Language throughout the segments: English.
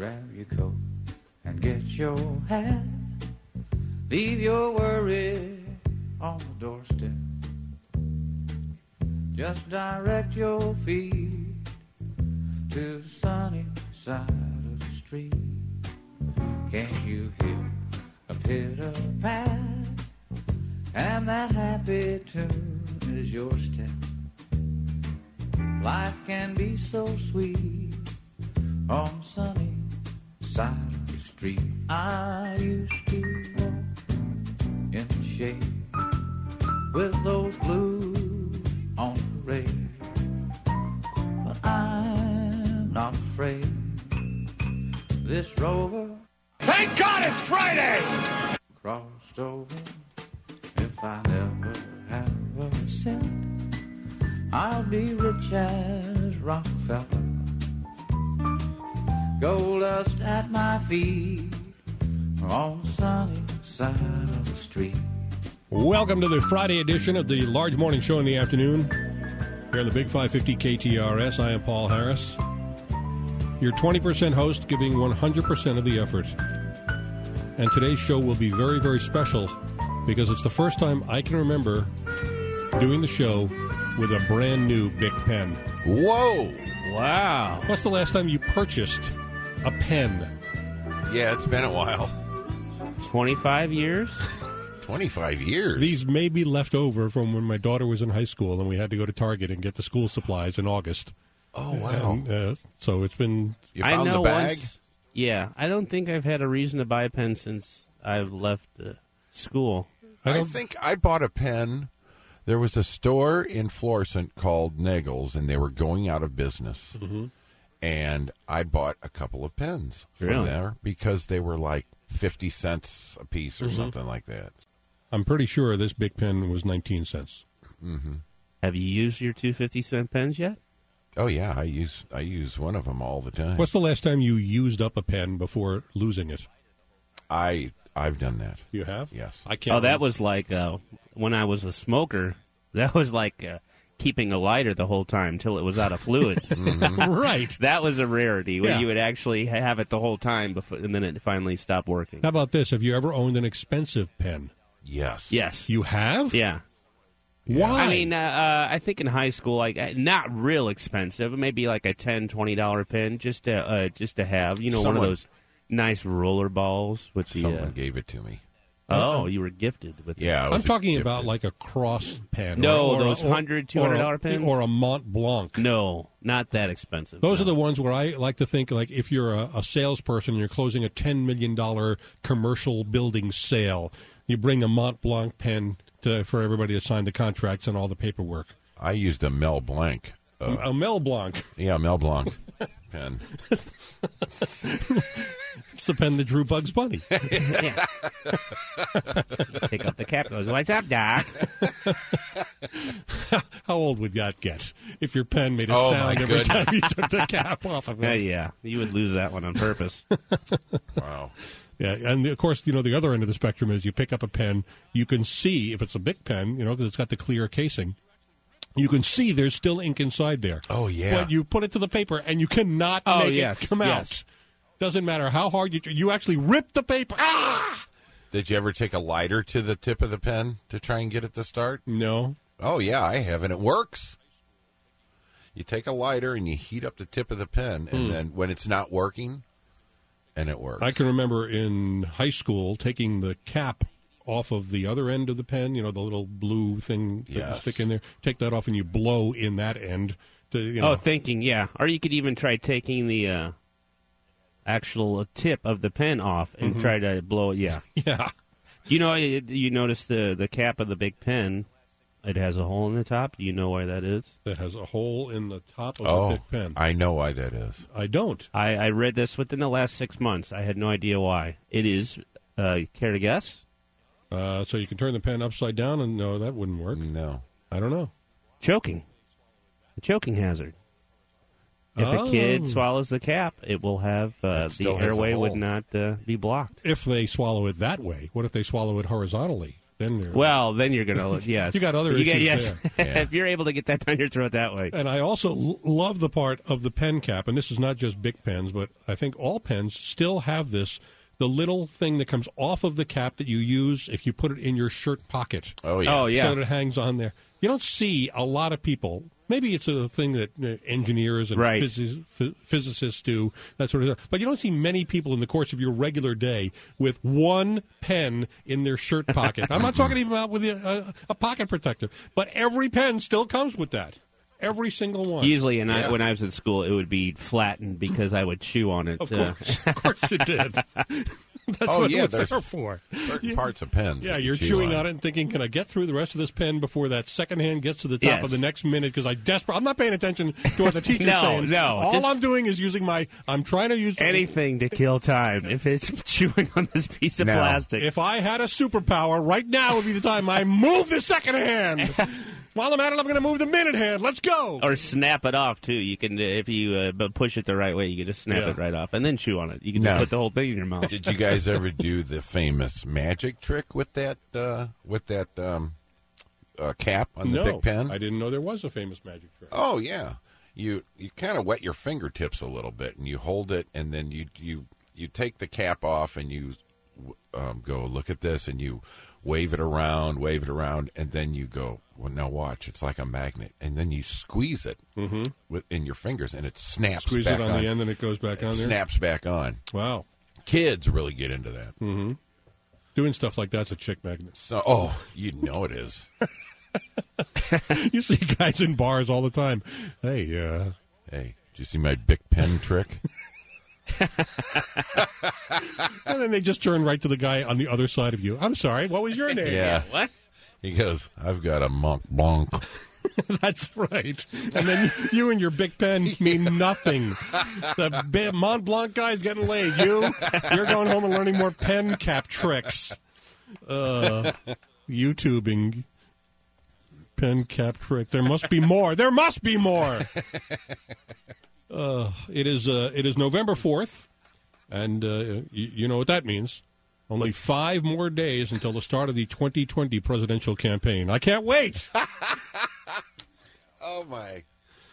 grab your coat and get your hat. Leave your worry on the doorstep. Just direct your feet to the sunny side of the street. Can't you hear a pitter-pat? And that happy tune is your step. Life can be so sweet on the sunny side of the street. I used to walk in the shade with those blues on parade, but I'm not afraid. This rover, thank God it's Friday, crossed over. If I never have a cent, I'll be rich as Rockefeller. Gold dust at my feet on the sunny side of the street. Welcome to the Friday edition of the Large Morning Show in the afternoon. Here on the Big 550 KTRS, I am Paul Harris, your 20% host giving 100% of the effort. And today's show will be very, very special because it's the first time I can remember doing the show with a brand new Bic pen. Whoa! Wow. What's the last time you purchased a pen? Yeah, it's been a while. 25 years? 25 years? These may be left over from when my daughter was in high school and we had to go to Target and get the school supplies in August. Oh, wow. And, so it's been... You found the bag? Yeah, I don't think I've had a reason to buy a pen since I've left school. I think I bought a pen. There was a store in Florissant called Nagel's, and they were going out of business. Mm-hmm. And I bought a couple of pens from there because they were like 50 cents a piece or something like that. I'm pretty sure this Bic pen was 19 cents. Mm-hmm. Have you used your 2 50-cent pens yet? Oh, yeah. I use one of them all the time. What's the last time you used up a pen before losing it? I've done that. You have? Yes. I can't. Oh, that was like when I was a smoker. That was like keeping a lighter the whole time until it was out of fluid. Mm-hmm. Right. That was a rarity when you would actually have it the whole time, and then it finally stopped working. How about this? Have you ever owned an expensive pen? Yes. Yes. You have? Yeah. Why? I mean, I think in high school, like not real expensive, maybe like a $10, $20 pen, just to have, one of those nice roller balls with the. Someone gave it to me. Oh, you were gifted with. Yeah, I'm talking about like a cross pen. No, those $100, $200 pens, or a Mont Blanc. No, not that expensive. Those are the ones where I like to think, like, if you're a salesperson and you're closing a $10 million commercial building sale, you bring a Mont Blanc pen for everybody to sign the contracts and all the paperwork. I used a Mel Blanc. A Mel Blanc. Yeah, Mel Blanc pen. It's the pen that drew Bugs Bunny. Yeah. Take off the cap. Goes, what's up, Doc? How old would that get if your pen made a sound every time you took the cap off of it? Yeah, you would lose that one on purpose. Wow. Yeah, and of course, the other end of the spectrum is you pick up a pen, you can see, if it's a Bic pen, because it's got the clear casing, you can see there's still ink inside there. Oh, yeah. But you put it to the paper, and you cannot make it come out. Doesn't matter how hard you actually rip the paper. Ah! Did you ever take a lighter to the tip of the pen to try and get it to start? No. Oh, yeah, I have, and it works. You take a lighter and you heat up the tip of the pen, and then when it's not working, and it works. I can remember in high school taking the cap off of the other end of the pen, the little blue thing that you stick in there. Take that off and you blow in that end. Thinking, yeah. Or you could even try taking the actual tip of the pen off and try to blow it, yeah. Yeah. You notice the cap of the Bic pen, it has a hole in the top. Do you know why that is? That has a hole in the top of the Bic pen. I know why that is. I don't. I read this within the last 6 months. I had no idea why. It is, care to guess? So you can turn the pen upside down, and no, that wouldn't work. No. I don't know. Choking. A choking hazard. If a kid swallows the cap, it will have the airway would not be blocked. If they swallow it that way, what if they swallow it horizontally? Then you're going to, yes. You got other issues yes. there. Yeah. If you're able to get that down your throat that way. And I also love the part of the pen cap, and this is not just Bic pens, but I think all pens still have this, the little thing that comes off of the cap that you use if you put it in your shirt pocket. Oh, yeah. So that it hangs on there. You don't see a lot of people. Maybe it's a thing that engineers and Right. physicists do, that sort of stuff. But you don't see many people in the course of your regular day with one pen in their shirt pocket. I'm not talking even about with a pocket protector, but every pen still comes with that. Every single one. Usually, when I was in school, it would be flattened because I would chew on it. Of course you did. That's what it was there for. Certain parts of pens. Yeah, you're chewing on it and thinking, can I get through the rest of this pen before that second hand gets to the top of the next minute? Because I'm not paying attention to what the teacher's saying. No, all I'm doing is using I'm trying to use anything to kill time. If it's chewing on this piece of plastic. If I had a superpower, right now would be the time I move the second hand. While I'm at it, I'm going to move the minute hand. Let's go. Or snap it off, too. You can, if you push it the right way, you can just snap it right off and then chew on it. You can just put the whole thing in your mouth. Did you guys ever do the famous magic trick with that cap on the Bic pen? I didn't know there was a famous magic trick. Oh, yeah. You kind of wet your fingertips a little bit, and you hold it, and then you take the cap off, and you go, look at this, and you wave it around, and then you go, well, now watch, it's like a magnet. And then you squeeze it in your fingers, and it snaps Squeeze back it on the end, and it goes back on there? Snaps back on. Wow. Kids really get into that. Mm-hmm. Doing stuff like that's a chick magnet. So, you know it is. You see guys in bars all the time. Hey, did you see my Bic pen trick? And then they just turn right to the guy on the other side of you. I'm sorry, what was your name? Yeah. What? He goes, I've got a Mont Blanc. That's right. And then you and your Bic pen mean nothing. The Mont Blanc guy's getting laid. You're going home and learning more pen cap tricks. YouTubing pen cap trick. There must be more. There must be more. It is November 4th, and you know what that means. Only 5 more days until the start of the 2020 presidential campaign. I can't wait. Oh, my.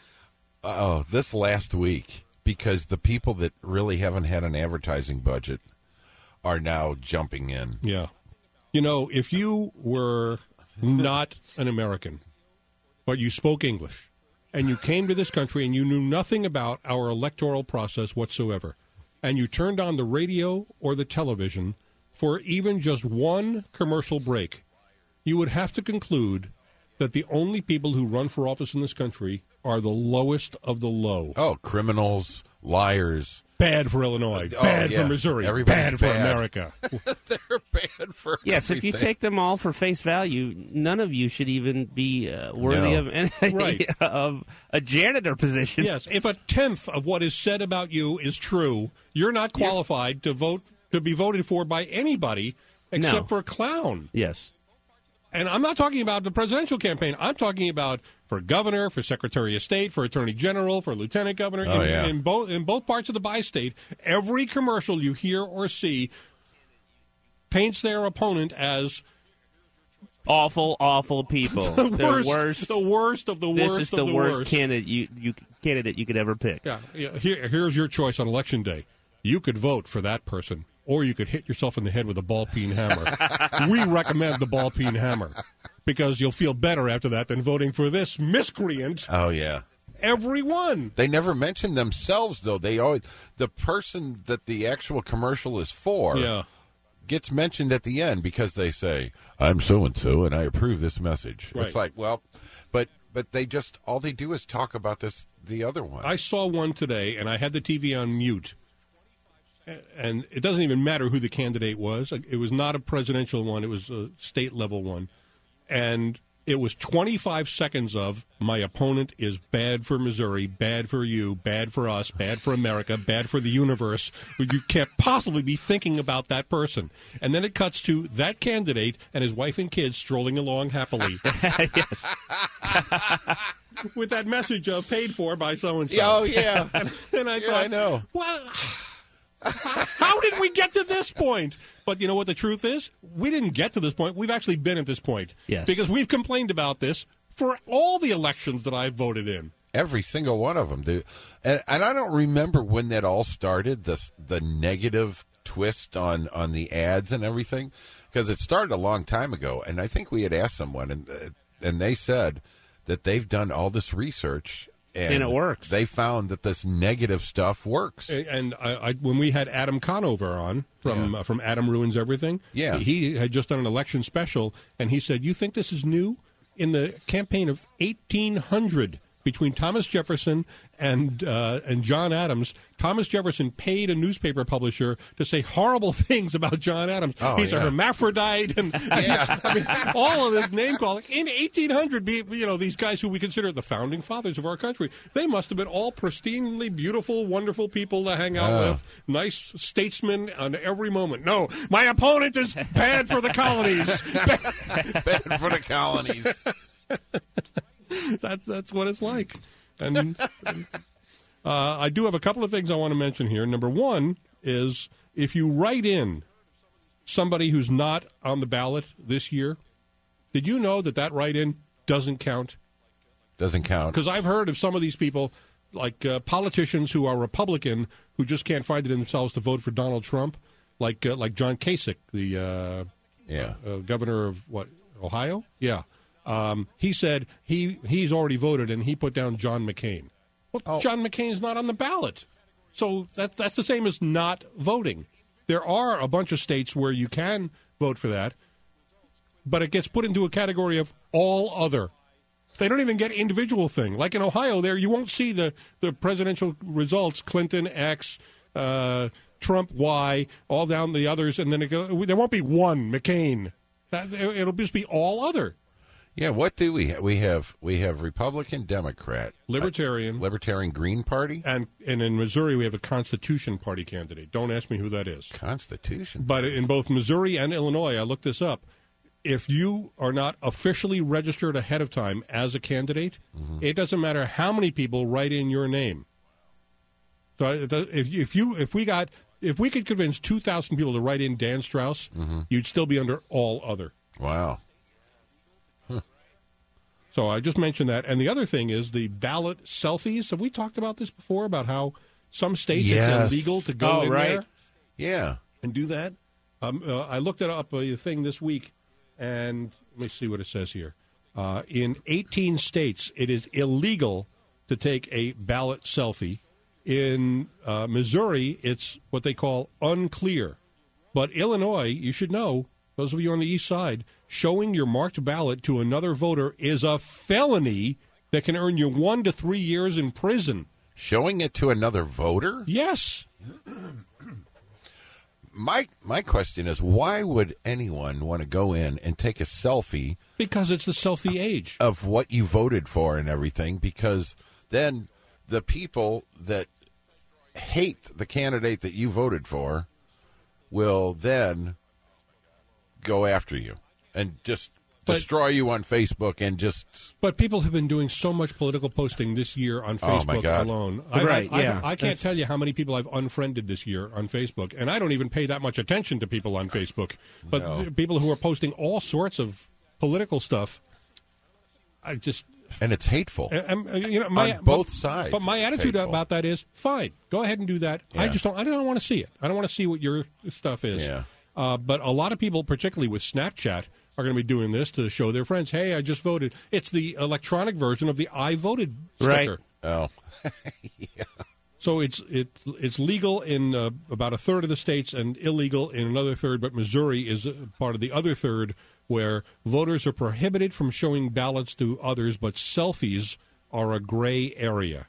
This last week, because the people that really haven't had an advertising budget are now jumping in. Yeah. You know, if you were not an American, but you spoke English, and you came to this country and you knew nothing about our electoral process whatsoever, and you turned on the radio or the television for even just one commercial break, you would have to conclude that the only people who run for office in this country are the lowest of the low. Oh, criminals, liars. Bad for Illinois. Bad for Missouri. Everybody's bad for America. They're bad for Yes, everything. if you take them all for face value, none of you should even be worthy of any of a janitor position. Yes, if a tenth of what is said about you is true, you're not qualified to be voted for by anybody except for a clown. Yes. And I'm not talking about the presidential campaign. I'm talking about for governor, for secretary of state, for attorney general, for lieutenant governor. In both parts of the bi-state, every commercial you hear or see paints their opponent as awful, awful people. The worst of the worst. This is the worst candidate you could ever pick. Yeah. Here's your choice on election day. You could vote for that person, or you could hit yourself in the head with a ball-peen hammer. We recommend the ball-peen hammer because you'll feel better after that than voting for this miscreant. Oh, yeah. Everyone. They never mention themselves, though. They always, the person that the actual commercial is for gets mentioned at the end because they say, I'm so-and-so, and I approve this message. Right. It's like, well, but they just, all they do is talk about the other one. I saw one today, and I had the TV on mute. And it doesn't even matter who the candidate was. It was not a presidential one. It was a state-level one. And it was 25 seconds of, my opponent is bad for Missouri, bad for you, bad for us, bad for America, bad for the universe. You can't possibly be thinking about that person. And then it cuts to that candidate and his wife and kids strolling along happily. Yes. With that message of paid for by so-and-so. Oh, yeah. And I thought, I know. Well, how did we we get to this point? But you know what the truth is? We didn't get to this point. We've actually been at this point. Yes. Because we've complained about this for all the elections that I've voted in. Every single one of them, dude. And I don't remember when that all started, the negative twist on the ads and everything, because it started a long time ago. And I think we had asked someone, and they said that they've done all this research. And it works. They found that this negative stuff works. And I when we had Adam Conover on from Adam Ruins Everything, he had just done an election special, and he said, "You think this is new? In the campaign of 1800, between Thomas Jefferson and John Adams, Thomas Jefferson paid a newspaper publisher to say horrible things about John Adams. He's a hermaphrodite, and I mean, all of this name calling. In 1800, these guys who we consider the founding fathers of our country, they must have been all pristinely beautiful, wonderful people to hang out with, nice statesmen on every moment. No, my opponent is bad for the colonies. Bad for the colonies. That's what it's like. And I do have a couple of things I want to mention here. Number one is if you write in somebody who's not on the ballot this year, did you know that write-in doesn't count? Doesn't count. Because I've heard of some of these people, like politicians who are Republican, who just can't find it in themselves to vote for Donald Trump, like John Kasich, the governor of, Ohio? Yeah. He said he's already voted, and he put down John McCain. Well, John McCain's not on the ballot. So that's the same as not voting. There are a bunch of states where you can vote for that, but it gets put into a category of all other. They don't even get individual thing. Like in Ohio there, you won't see the presidential results, Clinton X, Trump Y, all down the others, and then there won't be one McCain. It'll just be all other. Yeah, what do we have? We have Republican, Democrat, Libertarian, Green Party, and in Missouri we have a Constitution Party candidate. Don't ask me who that is. Constitution. But in both Missouri and Illinois, I looked this up. If you are not officially registered ahead of time as a candidate, it doesn't matter how many people write in your name. So if we could convince 2,000 people to write in Dan Strauss, you'd still be under all other. Wow. So I just mentioned that. And the other thing is the ballot selfies. Have we talked about this before, about how some states it's illegal to go in there? Yeah. And do that? I looked it up, a thing this week, and let me see what it says here. In 18 states, it is illegal to take a ballot selfie. In Missouri, it's what they call unclear. But Illinois, you should know, those of you on the east side, showing your marked ballot to another voter is a felony that can earn you 1 to 3 years in prison. Showing it to another voter? Yes. My question is, why would anyone want to go in and take a selfie? Because it's the selfie age. Of what you voted for and everything, because then the people that hate the candidate that you voted for will then go after you and just destroy you on Facebook and just... But people have been doing so much political posting this year on Facebook alone. I can't tell you how many people I've unfriended this year on Facebook, and I don't even pay that much attention to people on Facebook. But people who are posting all sorts of political stuff, I just... And it's hateful on both sides. But my attitude about that is, fine, go ahead and do that. Yeah. I don't want to see it. I don't want to see what your stuff is. Yeah. But a lot of people, particularly with Snapchat, are going to be doing this to show their friends, hey, I just voted. It's the electronic version of the I voted sticker. Right. Oh. Yeah. So it's legal in about a third of the states and illegal in another third, but Missouri is part of the other third where voters are prohibited from showing ballots to others, but selfies are a gray area.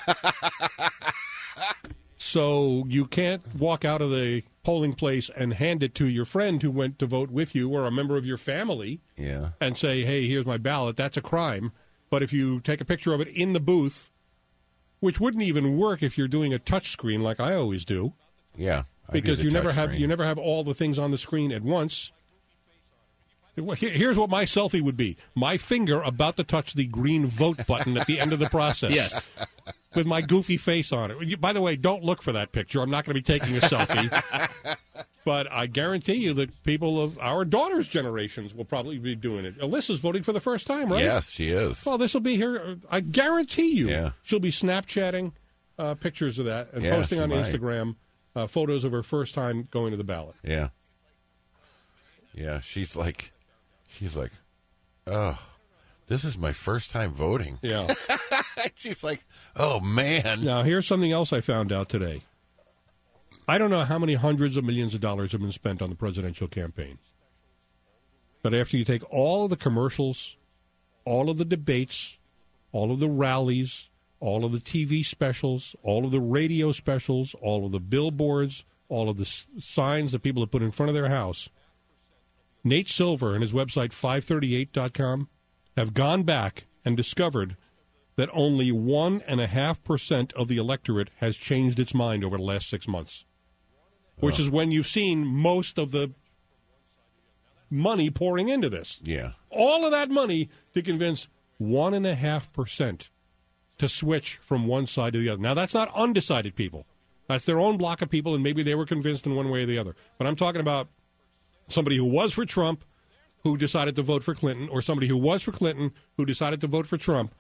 So you can't walk out of the polling place and hand it to your friend who went to vote with you or a member of your family and say, hey, here's my ballot. That's a crime. But if you take a picture of it in the booth, which wouldn't even work if you're doing a touch screen like I always do. Yeah. Because you never have all the things on the screen at once. Here's what my selfie would be. My finger about to touch the green vote button at the end of the process. Yes. With my goofy face on it. By the way, don't look for that picture. I'm not going to be taking a selfie. But I guarantee you that people of our daughter's generations will probably be doing it. Alyssa's voting for the first time, right? Yes, she is. Well, this will be here. I guarantee you. Yeah. She'll be Snapchatting pictures of that and Yeah, posting she on might. Instagram photos of her first time going to the ballot. Yeah. Yeah, she's like, oh, this is my first time voting. Yeah. She's like, oh, man. Now, here's something else I found out today. I don't know how many hundreds of millions of dollars have been spent on the presidential campaign. But after you take all of the commercials, all of the debates, all of the rallies, all of the TV specials, all of the radio specials, all of the billboards, all of the signs that people have put in front of their house, Nate Silver and his website 538.com have gone back and discovered that only 1.5% of the electorate has changed its mind over the last 6 months, which is when you've seen most of the money pouring into this. Yeah. All of that money to convince 1.5% to switch from one side to the other. Now, that's not undecided people. That's their own block of people, and maybe they were convinced in one way or the other. But I'm talking about somebody who was for Trump who decided to vote for Clinton, or somebody who was for Clinton who decided to vote for Trump.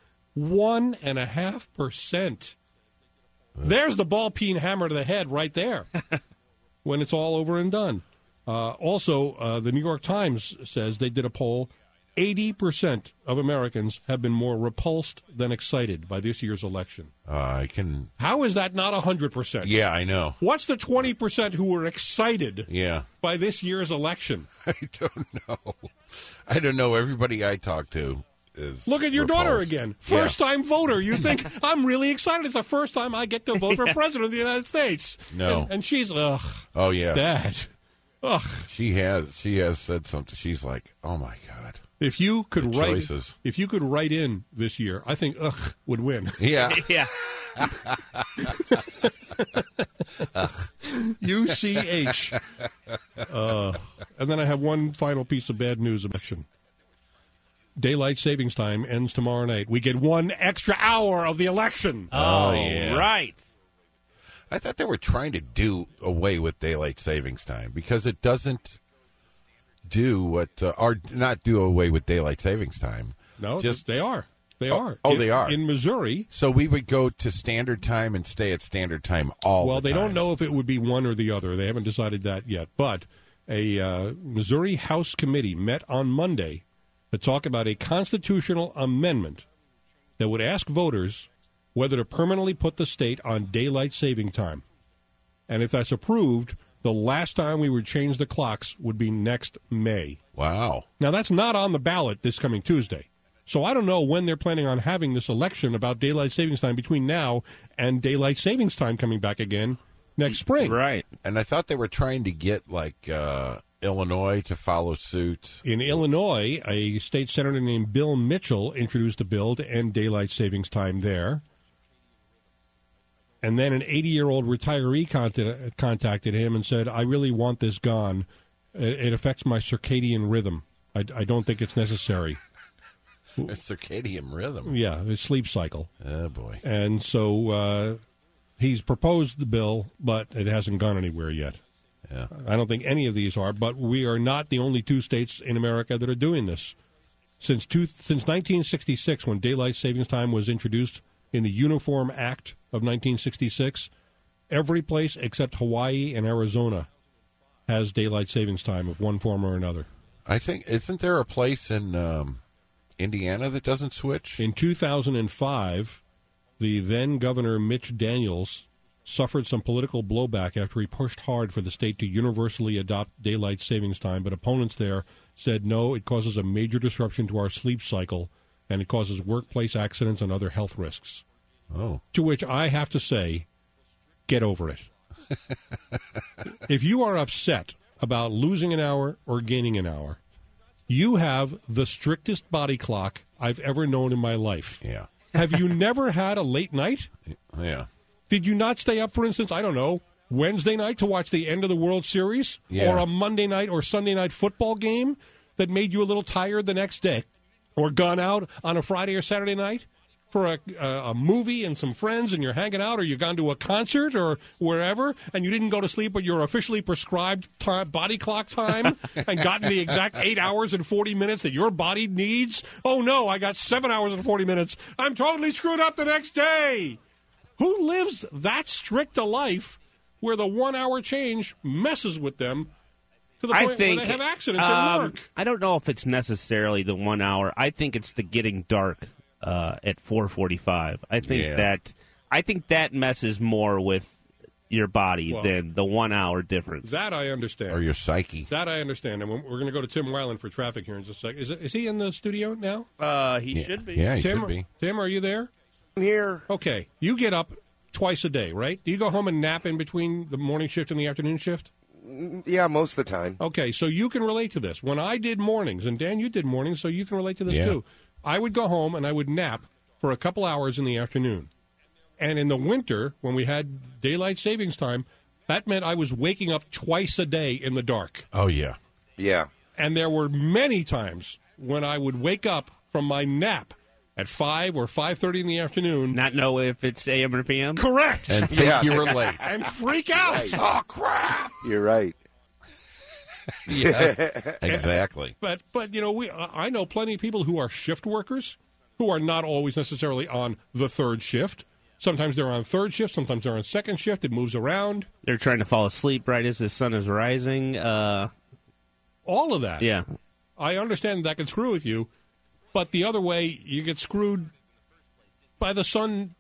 1.5%. There's the ball-peen hammer to the head right there when it's all over and done. Also, the New York Times says they did a poll. 80% of Americans have been more repulsed than excited by this year's election. How is that not 100%? Yeah, I know. What's the 20% who were excited by this year's election? I don't know. Everybody I talk to is Look at your daughter again. First-time voter. You think, I'm really excited. It's the first time I get to vote for president of the United States. No. And she's, ugh. Oh, yeah. Dad. Ugh. She has said something. She's like, oh, my God. If you could choices. If you could write in this year, I think ugh would win. Yeah. Yeah. UCH. And then I have one final piece of bad news election. Daylight savings time ends tomorrow night. We get 1 extra hour of the election. Oh, yeah. Right. I thought they were trying to do away with daylight savings time because it doesn't do what, or not do away with daylight savings time. No, just they are. They are. Oh, they are. In Missouri. So we would go to standard time and stay at standard time all the time. Well, they don't know if it would be one or the other. They haven't decided that yet. But a Missouri House committee met on Monday to talk about a constitutional amendment that would ask voters whether to permanently put the state on daylight saving time. And if that's approved, the last time we would change the clocks would be next May. Wow. Now, that's not on the ballot this coming Tuesday. So I don't know when they're planning on having this election about daylight savings time between now and daylight savings time coming back again next spring. Right. And I thought they were trying to get, like, Illinois to follow suit. In Illinois, a state senator named Bill Mitchell introduced a bill to end daylight savings time there. And then an 80-year-old retiree contacted him and said, I really want this gone. It affects my circadian rhythm. I don't think it's necessary. A circadian rhythm? Yeah, his sleep cycle. Oh, boy. And so he's proposed the bill, but it hasn't gone anywhere yet. Yeah. I don't think any of these are, but we are not the only two states in America that are doing this. Since 1966, when daylight savings time was introduced in the Uniform Act of 1966, every place except Hawaii and Arizona has daylight savings time of one form or another. I think, isn't there a place in Indiana that doesn't switch? In 2005, the then Governor Mitch Daniels suffered some political blowback after he pushed hard for the state to universally adopt daylight savings time, but opponents there said, no, it causes a major disruption to our sleep cycle, and it causes workplace accidents and other health risks. Oh. To which I have to say, get over it. If you are upset about losing an hour or gaining an hour, you have the strictest body clock I've ever known in my life. Yeah. Have you never had a late night? Yeah. Did you not stay up, for instance, I don't know, Wednesday night to watch the end of the World Series? Yeah. Or a Monday night or Sunday night football game that made you a little tired the next day? Or gone out on a Friday or Saturday night? for a movie and some friends and you're hanging out, or you've gone to a concert or wherever, and you didn't go to sleep, but your officially prescribed body clock time and gotten the exact 8 hours and 40 minutes that your body needs? Oh, no, I got 7 hours and 40 minutes. I'm totally screwed up the next day. Who lives that strict a life where the 1 hour change messes with them to the point where they have accidents at work? I don't know if it's necessarily the 1 hour. I think it's the getting dark at 4:45. I think that messes more with your body than the 1 hour difference. That I understand. Or your psyche. That I understand. And we're going to go to Tim Weiland for traffic here in just a second. Is he in the studio now? He should be. Yeah, he Tim, should be. Tim, are you there? I'm here. Okay. You get up twice a day, right? Do you go home and nap in between the morning shift and the afternoon shift? Yeah, most of the time. Okay, so you can relate to this. When I did mornings, and Dan, you did mornings, so you can relate to this too. I would go home and I would nap for a couple hours in the afternoon. And in the winter, when we had daylight savings time, that meant I was waking up twice a day in the dark. Oh, yeah. Yeah. And there were many times when I would wake up from my nap at 5 or 5:30 in the afternoon. Not know if it's AM or PM? Correct. And think you were late. And freak out. Right. Oh, crap. You're right. Yeah, exactly. But you know, I know plenty of people who are shift workers who are not always necessarily on the third shift. Sometimes they're on third shift, sometimes they're on second shift. It moves around. They're trying to fall asleep right as the sun is rising. All of that. Yeah. I understand that can screw with you, but the other way, you get screwed by the sun.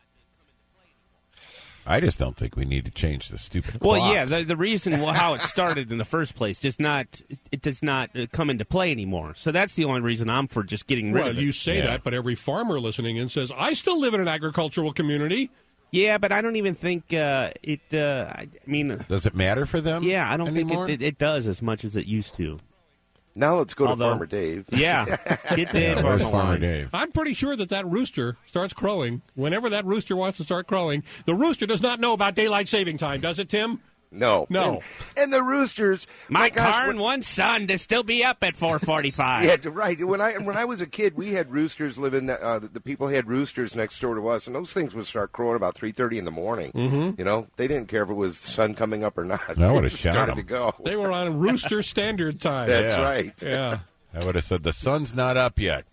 I just don't think we need to change the stupid Well, clock. yeah, the reason how it started in the first place does not come into play anymore. So that's the only reason I'm for just getting rid of it. Well, you say that, but every farmer listening in says, I still live in an agricultural community. Yeah, but I don't even think I mean... Does it matter for them? Yeah, I don't anymore? think it does as much as it used to. Now let's go to Farmer Dave. Yeah, get Dave where's on the Farmer line. Dave? I'm pretty sure that rooster starts crowing. Whenever that rooster wants to start crowing, the rooster does not know about daylight saving time, does it, Tim? No. No. And the roosters... My gosh, car and one son to still be up at 4:45. Yeah, right. When I was a kid, we had roosters living. The people had roosters next door to us, and those things would start crowing about 3:30 in the morning. Mm-hmm. You know, they didn't care if it was sun coming up or not. I would have They shot started them. to go. They were on rooster standard time. That's Yeah. right. Yeah. I would have said, the sun's not up yet.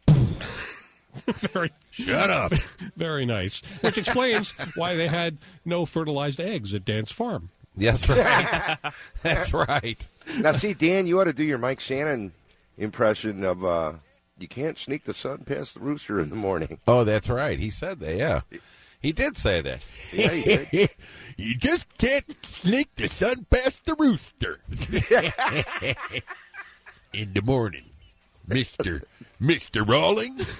Shut up. Very nice. Which explains why they had no fertilized eggs at Dan's farm. Yes, right. That's right. Now, see, Dan, you ought to do your Mike Shannon impression of you can't sneak the sun past the rooster in the morning. Oh, that's right. He said that, yeah. He did say that. Yeah, he did. You just can't sneak the sun past the rooster. In the morning. Mr. Rawlings.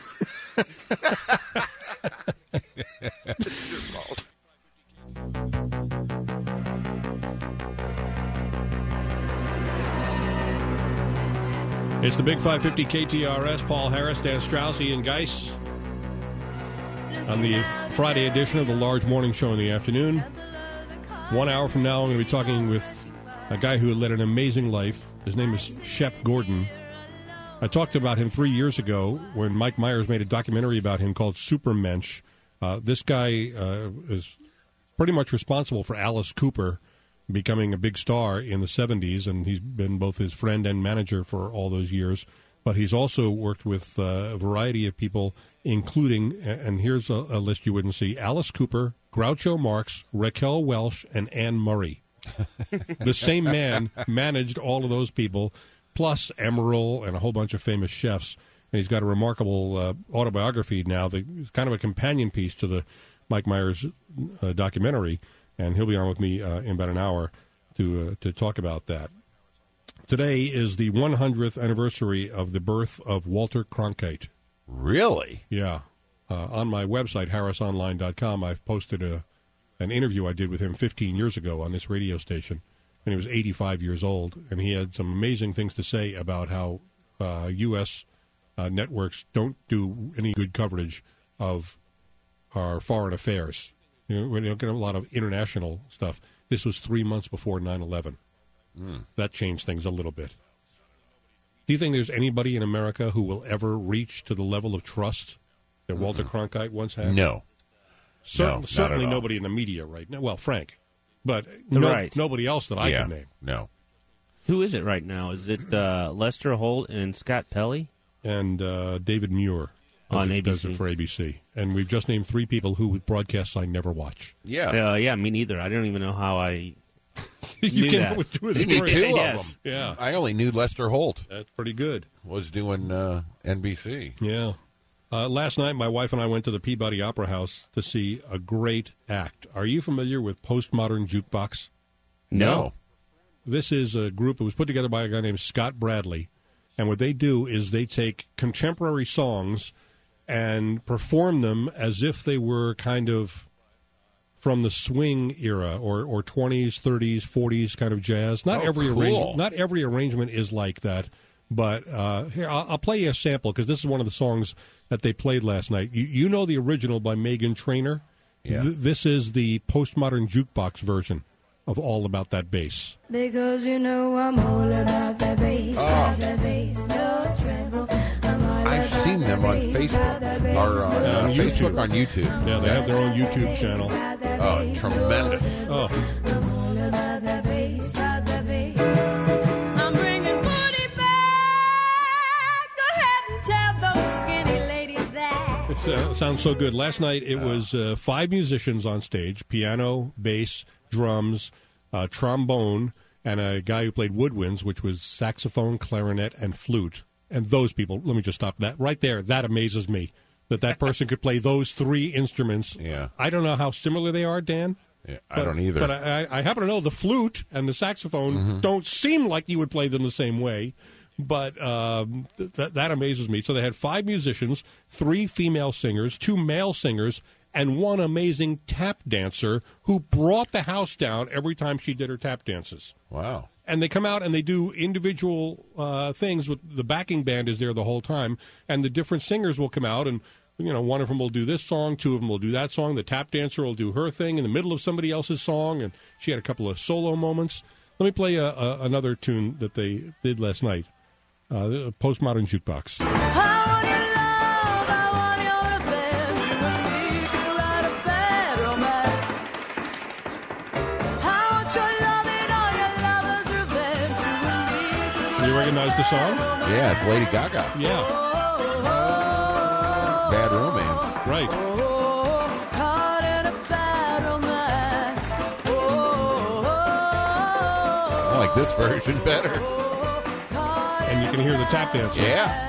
It's the Big 550 KTRS, Paul Harris, Dan Strauss, Ian Geis. On the Friday edition of the Large Morning Show in the afternoon. 1 hour from now, I'm going to be talking with a guy who led an amazing life. His name is Shep Gordon. I talked about him 3 years ago when Mike Myers made a documentary about him called Supermensch. This guy is pretty much responsible for Alice Cooper becoming a big star in the 70s, and he's been both his friend and manager for all those years. But he's also worked with a variety of people, including, and here's a list you wouldn't see, Alice Cooper, Groucho Marx, Raquel Welch, and Anne Murray. The same man managed all of those people, plus Emeril and a whole bunch of famous chefs. And he's got a remarkable autobiography now. It's kind of a companion piece to the Mike Myers documentary. And he'll be on with me in about an hour to talk about that. Today is the 100th anniversary of the birth of Walter Cronkite. Really? Yeah. On my website, harrisonline.com, I've posted an interview I did with him 15 years ago on this radio station. And he was 85 years old. And he had some amazing things to say about how U.S. Networks don't do any good coverage of our foreign affairs. You know, we don't get a lot of international stuff. This was 3 months before 9/11. That changed things a little bit. Do you think there's anybody in America who will ever reach to the level of trust that Walter Cronkite once had? No. Certainly not at all. nobody in the media right now. Well, Frank. But Right. nobody else that I can name. No. Who is it right now? Is it Lester Holt and Scott Pelley? And David Muir. On does ABC. it for ABC. And we've just named 3 people who broadcasts I never watch. Yeah. Yeah, me neither. I don't even know how I You knew came that. up with 2 of You the need 3. 2 Yes. of them. Yeah. I only knew Lester Holt That's pretty good. was doing NBC. Yeah. Last night, my wife and I went to the Peabody Opera House to see a great act. Are you familiar with Postmodern Jukebox? No. This is a group that was put together by a guy named Scott Bradley. And what they do is they take contemporary songs and perform them as if they were kind of from the swing era or 20s, 30s, 40s kind of jazz. Not every arrangement is like that. But here, I'll play you a sample because this is one of the songs that they played last night. You know the original by Meghan Trainor? Yeah. This is the Postmodern Jukebox version of All About That Bass. Because you know I'm all about that bass, no treble. I've seen them on Facebook or on Facebook on YouTube. Yeah, they have their own YouTube channel. Oh, tremendous. Oh, I'm all about that bass, I'm bringing booty back. Go ahead and tell those skinny ladies that. it sounds so good. Last night it was 5 musicians on stage, piano, bass, drums, trombone, and a guy who played woodwinds, which was saxophone, clarinet, and flute. And those people, let me just stop that right there. That amazes me, that person could play those 3 instruments. Yeah. I don't know how similar they are, Dan. Yeah, I don't either. But I happen to know the flute and the saxophone don't seem like you would play them the same way. But that amazes me. So they had 5 musicians, 3 female singers, 2 male singers, and 1 amazing tap dancer who brought the house down every time she did her tap dances. Wow. And they come out and they do individual things. With the backing band is there the whole time, and the different singers will come out, and one of them will do this song, 2 of them will do that song. The tap dancer will do her thing in the middle of somebody else's song, and she had a couple of solo moments. Let me play another tune that they did last night, Postmodern Jukebox. You recognize the song? Yeah, it's Lady Gaga. Yeah. Bad Romance. Right. I like this version better. And you can hear the tap dancer. Yeah.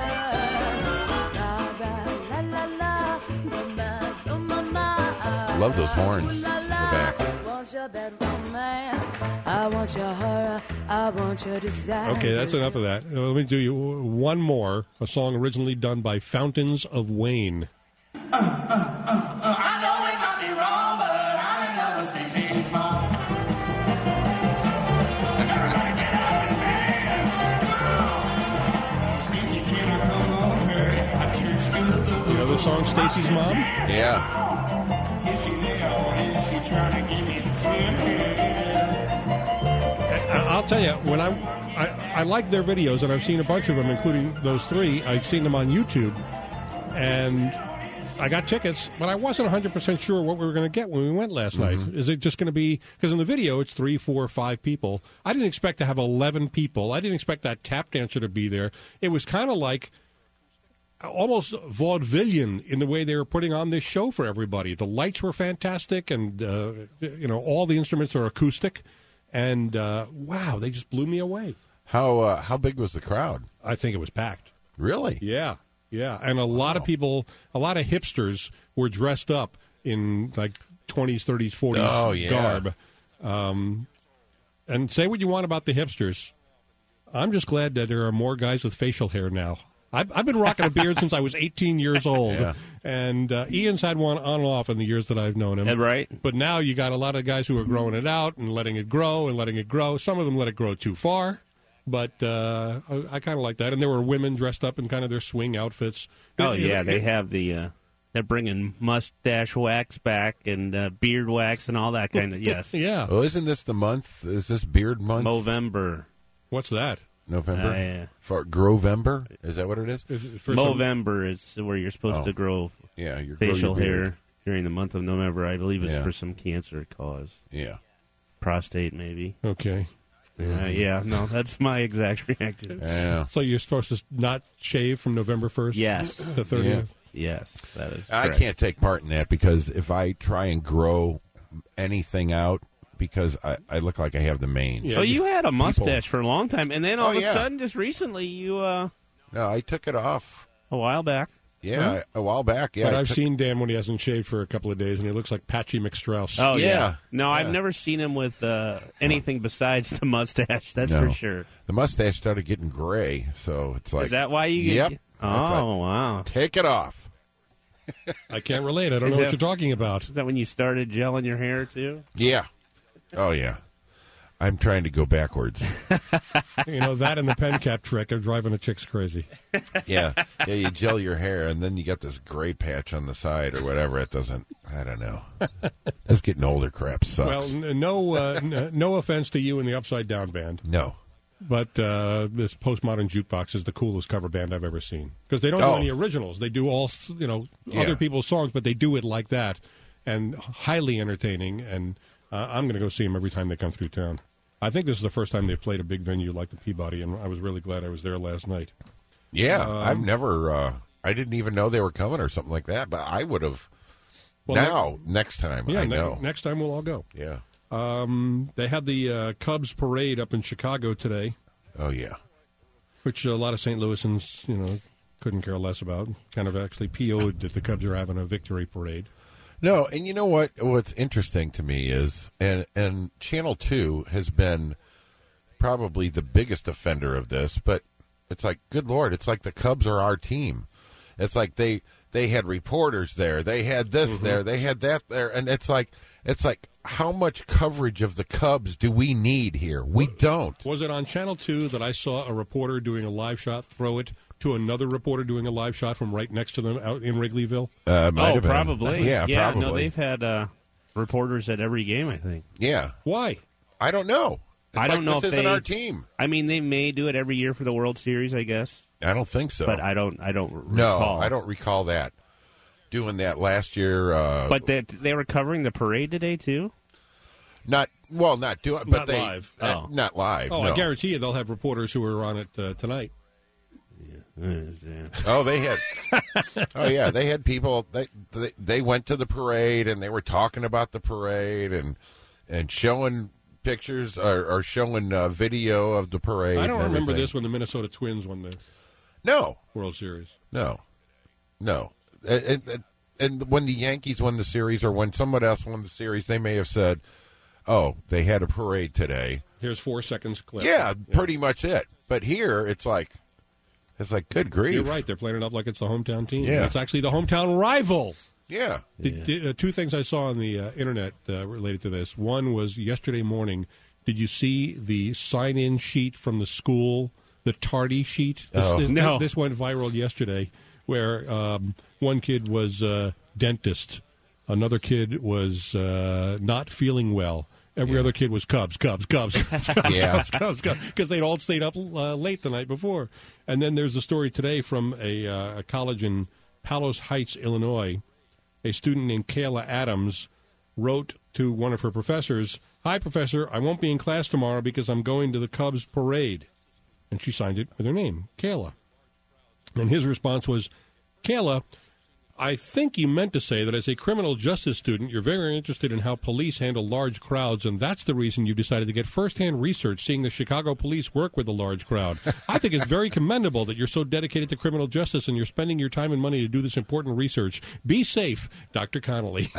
Love those horns in the back. I want your horror, I want your desire. Okay, that's enough of that. Let me do you one more, a song originally done by Fountains of Wayne. I know it might be wrong, but I'm in love with Stacy's mom. Everybody get up and dance! Stacy, can I come over? I'm too stupid. You know the song Stacy's Mom? Yeah. Is she there or is she trying to give me the slim? I'll tell you, when I like their videos, and I've seen a bunch of them, including those 3. I've seen them on YouTube, and I got tickets, but I wasn't 100% sure what we were going to get when we went last night. Is it just going to be, because in the video it's 3, 4, 5 people. I didn't expect to have 11 people. I didn't expect that tap dancer to be there. It was kind of like almost vaudevillian in the way they were putting on this show for everybody. The lights were fantastic, and all the instruments are acoustic. And, wow, they just blew me away. How big was the crowd? I think it was packed. Really? Yeah. And a lot of people, a lot of hipsters were dressed up in, like, 20s, 30s, 40s garb. And say what you want about the hipsters. I'm just glad that there are more guys with facial hair now. I've been rocking a beard since I was 18 years old, and Ian's had one on and off in the years that I've known him. Right. But now you got a lot of guys who are growing it out and letting it grow and letting it grow. Some of them let it grow too far, but I kind of like that. And there were women dressed up in kind of their swing outfits. Oh, yeah, they have the... They're bringing mustache wax back and beard wax and all that kind of, yes. Yeah. Well, isn't this the month? Is this beard month? Movember. What's that? November? Yeah. For Grovember? Is that what it is? Is it for some- Movember is where you're supposed to grow Yeah, your facial grow your beard. hair during the month of November. I believe it's Yeah. for some cancer cause. Yeah. Prostate, maybe. Okay. Yeah, no, that's my exact reaction. Yeah. So you're supposed to not shave from November 1st? Yes. The 30th? Yes, that is I correct. can't take part in that because if I try and grow anything out, because I look like I have the mange. Yeah. So you had a mustache for a long time, and then all Oh, of a yeah. sudden, just recently, you, No, I took it off. a while back. Yeah, a while back. Yeah, But I I've took- seen Dan when he hasn't shaved for a couple of days, and he looks like Patchy McStrauss. Oh, Yeah. yeah. No, I've Yeah. never seen him with anything besides the mustache, that's No. for sure. The mustache started getting gray, so it's like. Is that why you Yep. get... I thought, Oh, wow. take it off. I can't relate. I don't Is know that- what you're talking about. Is that when you started gelling your hair, too? Yeah. Oh yeah. I'm trying to go backwards. You know, that and the pen cap trick are driving the chicks crazy. Yeah. Yeah, you gel your hair and then you get this gray patch on the side or whatever. It doesn't, I don't know. That's getting older crap sucks. Well, no offense to you and the Upside Down Band, no. but this Postmodern Jukebox is the coolest cover band I've ever seen. Because they don't do Oh. any originals. They do all, Yeah. other people's songs, but they do it like that. And highly entertaining. And I'm going to go see them every time they come through town. I think this is the first time they've played a big venue like the Peabody, and I was really glad I was there last night. Yeah. I've never, I didn't even know they were coming or something like that, but I would have. Well, Next time, Yeah, I know. next time we'll all go. Yeah. They had the Cubs parade up in Chicago today, Oh, yeah. which a lot of St. Louisans, couldn't care less about. Kind of actually PO'd that the Cubs are having a victory parade. No, and you know what? What's interesting to me is, and Channel 2 has been probably the biggest offender of this, but it's like, good Lord, it's like the Cubs are our team. It's like they had reporters there, they had this there, they had that there, and it's like how much coverage of the Cubs do we need here? We don't. Was it on Channel 2 that I saw a reporter doing a live shot throw it to another reporter doing a live shot from right next to them out in Wrigleyville? Might have been. Probably. Yeah, probably. No, they've had reporters at every game, I think. Yeah, Why? I don't know. It's I don't like, know this if isn't they- our team. I mean, they may do it every year for the World Series, I guess, I don't think so. but I don't no, recall. I don't recall that. Doing that last year. But they were covering the parade today, too? Not doing, but Not they live. not live. Oh, no. I guarantee you they'll have reporters who are on it tonight. Oh, they had. Oh, yeah, they had people. They went to the parade and they were talking about the parade and showing pictures or showing video of the parade. I don't and remember everything. this when the Minnesota Twins won the No, World Series. no. And when the Yankees won the series, or when someone else won the series, they may have said, "Oh, they had a parade today." Here's 4 seconds clip. Yeah, pretty much it. But here, it's like, good grief. You're right. They're playing it up like it's the hometown team. Yeah. It's actually the hometown rival. Yeah. Two things I saw on the internet related to this. One was yesterday morning. Did you see the sign-in sheet from the school, the tardy sheet? No. This went viral yesterday, where one kid was dentist, another kid was not feeling well. Every other kid was Cubs, because they'd all stayed up late the night before. And then there's a story today from a college in Palos Heights, Illinois. A student named Kayla Adams wrote to one of her professors, "Hi, Professor, I won't be in class tomorrow because I'm going to the Cubs parade." And she signed it with her name, Kayla. And his response was, "Kayla, I think you meant to say that as a criminal justice student, you're very interested in how police handle large crowds, and that's the reason you decided to get firsthand research seeing the Chicago police work with a large crowd. I think it's very commendable that you're so dedicated to criminal justice and you're spending your time and money to do this important research. Be safe, Dr. Connolly."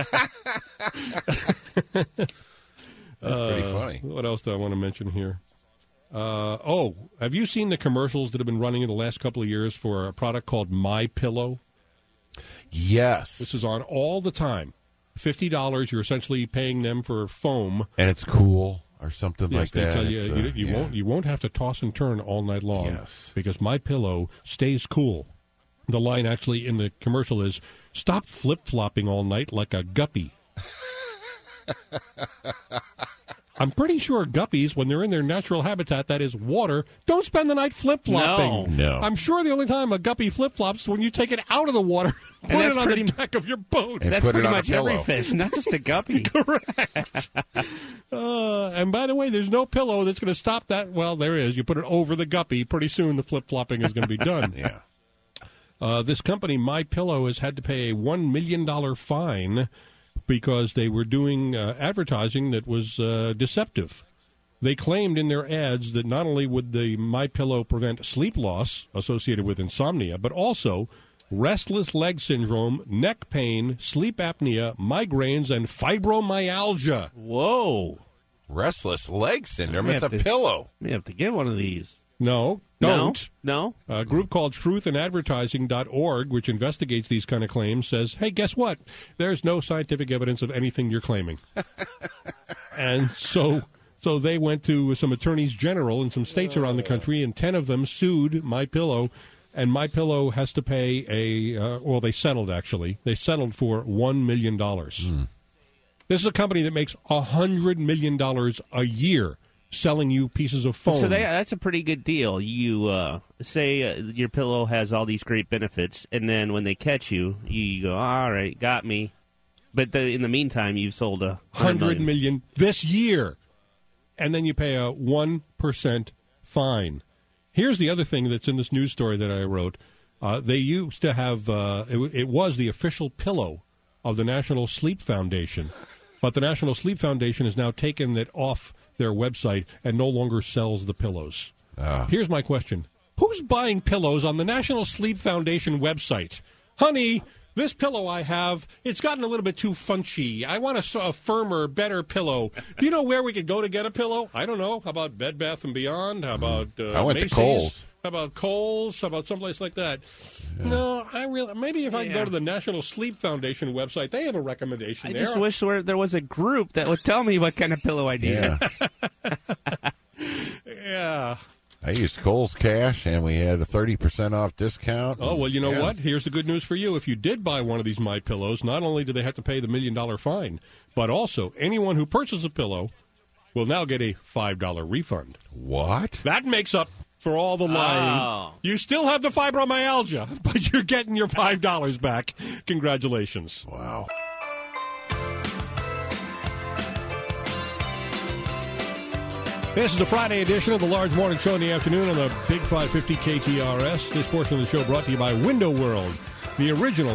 That's pretty funny. What else do I want to mention here? Have you seen the commercials that have been running in the last couple of years for a product called My Pillow? Yes. This is on all the time. $50, you're essentially paying them for foam. And it's cool or something Yes, like they that. tell you It's, you won't have to toss and turn all night long. Yes. Because My Pillow stays cool. The line actually in the commercial is, "Stop flip-flopping all night like a guppy." I'm pretty sure guppies, when they're in their natural habitat, that is water, don't spend the night flip-flopping. No. I'm sure the only time a guppy flip-flops is when you take it out of the water, put it on the deck of your boat. And That's put it pretty on a much every pillow. fish, not just a guppy. Correct. And by the way, there's no pillow that's going to stop that. Well, there is. You put it over the guppy. Pretty soon the flip-flopping is going to be done. Yeah. This company, MyPillow, has had to pay a $1 million fine because they were doing advertising that was deceptive. They claimed in their ads that not only would the MyPillow prevent sleep loss associated with insomnia, but also restless leg syndrome, neck pain, sleep apnea, migraines, and fibromyalgia. Whoa. Restless leg syndrome. I It's have a to- pillow. We have to get one of these. No, don't. No? A group called truthandadvertising.org, which investigates these kind of claims, says, hey, guess what? There's no scientific evidence of anything you're claiming. And so they went to some attorneys general in some states around the country, and 10 of them sued MyPillow, and MyPillow has to pay they settled, actually. They settled for $1 million. This is a company that makes $100 million a year selling you pieces of foam. So that's a pretty good deal. You say your pillow has all these great benefits, and then when they catch you, you go, all right, got me. But in the meantime, you've sold $100 million this year. And then you pay a 1% fine. Here's the other thing that's in this news story that I wrote. They used to have, it was the official pillow of the National Sleep Foundation. But the National Sleep Foundation has now taken it off their website and no longer sells the pillows. Here's my question. Who's buying pillows on the National Sleep Foundation website? Honey, this pillow I have, it's gotten a little bit too funchy. I want a firmer, better pillow. Do you know where we could go to get a pillow? I don't know. How about Bed Bath & Beyond? How about I went Macy's? to Kohl's. How about Kohl's? How about someplace like that? Yeah. No, maybe if I can go to the National Sleep Foundation website, they have a recommendation there. I just wish there was a group that would tell me what kind of pillow I need. Yeah. I used Kohl's Cash, and we had a 30% off discount. Oh, well, you know what? Here's the good news for you. If you did buy one of these MyPillows, not only do they have to pay the $1 million fine, but also anyone who purchases a pillow will now get a $5 refund. What? That makes up for all the lying. Oh. You still have the fibromyalgia, but you're getting your $5 back. Congratulations. Wow. This is the Friday edition of the Large Morning Show in the afternoon on the Big 550 KTRS. This portion of the show brought to you by Window World, the original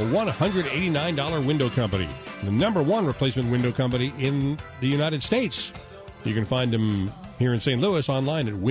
$189 window company, the number one replacement window company in the United States. You can find them here in St. Louis online at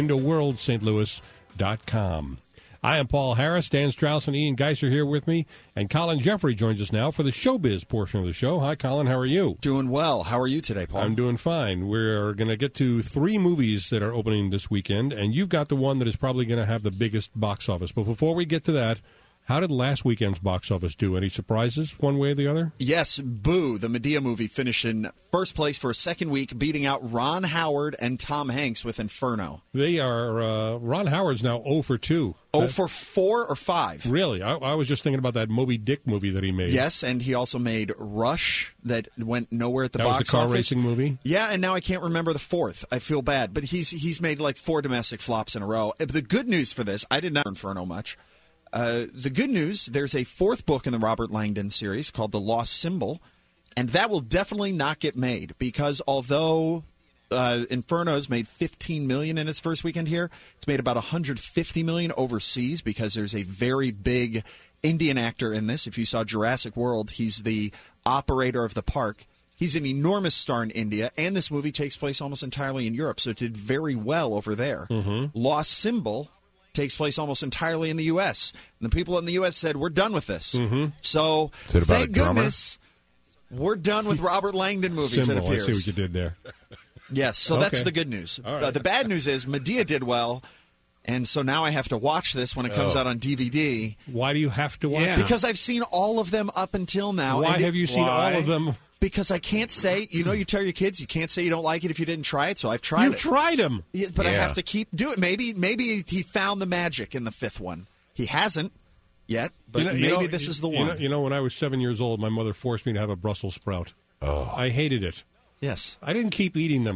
windowworldstlouis.com. I am Paul Harris. Dan Strauss and Ian Geisler here with me. And Colin Jeffrey joins us now for the showbiz portion of the show. Hi, Colin. How are you? Doing well. How are you today, Paul? I'm doing fine. We're going to get to 3 movies that are opening this weekend, and you've got the one that is probably going to have the biggest box office. But before we get to that, how did last weekend's box office do? Any surprises one way or the other? Yes, Boo, the Medea movie, finished in first place for a second week, beating out Ron Howard and Tom Hanks with Inferno. They are, Ron Howard's now 0 for 2. 0 for 4 or 5. Really? I was just thinking about that Moby Dick movie that he made. Yes, and he also made Rush that went nowhere at the box office. That was the car racing movie? Yeah, and now I can't remember the 4th. I feel bad. But he's made like 4 domestic flops in a row. The good news for this, I did not Inferno much. The good news, there's a 4th book in the Robert Langdon series called The Lost Symbol, and that will definitely not get made because although Inferno's made $15 million in its first weekend here, it's made about $150 million overseas because there's a very big Indian actor in this. If you saw Jurassic World, he's the operator of the park. He's an enormous star in India, and this movie takes place almost entirely in Europe, so it did very well over there. Mm-hmm. Lost Symbol takes place almost entirely in the U.S. And the people in the U.S. said, we're done with this. Mm-hmm. So, thank goodness, we're done with Robert Langdon movies, Symbol, it appears. I see what you did there. Yes, so Okay. that's the good news. Right. The bad news is Medea did well, and so now I have to watch this when it comes out on DVD. Why do you have to watch it? Because I've seen all of them up until now. Why and have you seen all of them? Because I can't say, you tell your kids you can't say you don't like it if you didn't try it, so I've tried it. You've tried them. Yeah, but I have to keep doing it. Maybe he found the magic in the 5th one. He hasn't yet, but maybe this is the one. You know, when I was 7 years old, my mother forced me to have a Brussels sprout. Oh. I hated it. Yes. I didn't keep eating them.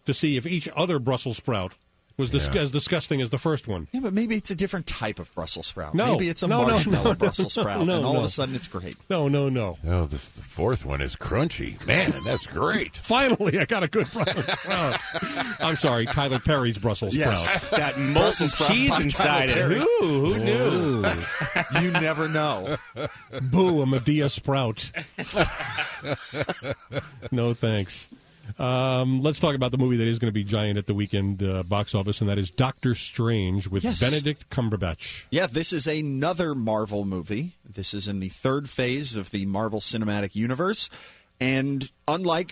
to see if each other Brussels sprout was as disgusting as the first one. Yeah, but maybe it's a different type of Brussels sprout. No. Maybe it's a No, marshmallow Brussels sprout, no, and all of no. a sudden it's great. No. Oh, the fourth one is crunchy. Man, that's great. Finally, I got a good Brussels sprout. I'm sorry, Tyler Perry's Brussels Yes. sprout. Got molten sprouts cheese by inside Tyler it. Perry. Ooh, who knew? You never know. Boo, a Medea sprout. No thanks. Let's talk about the movie that is going to be giant at the weekend box office, and that is Doctor Strange with Yes. Benedict Cumberbatch. Yeah, this is another Marvel movie. This is in the third phase of the Marvel Cinematic Universe, and unlike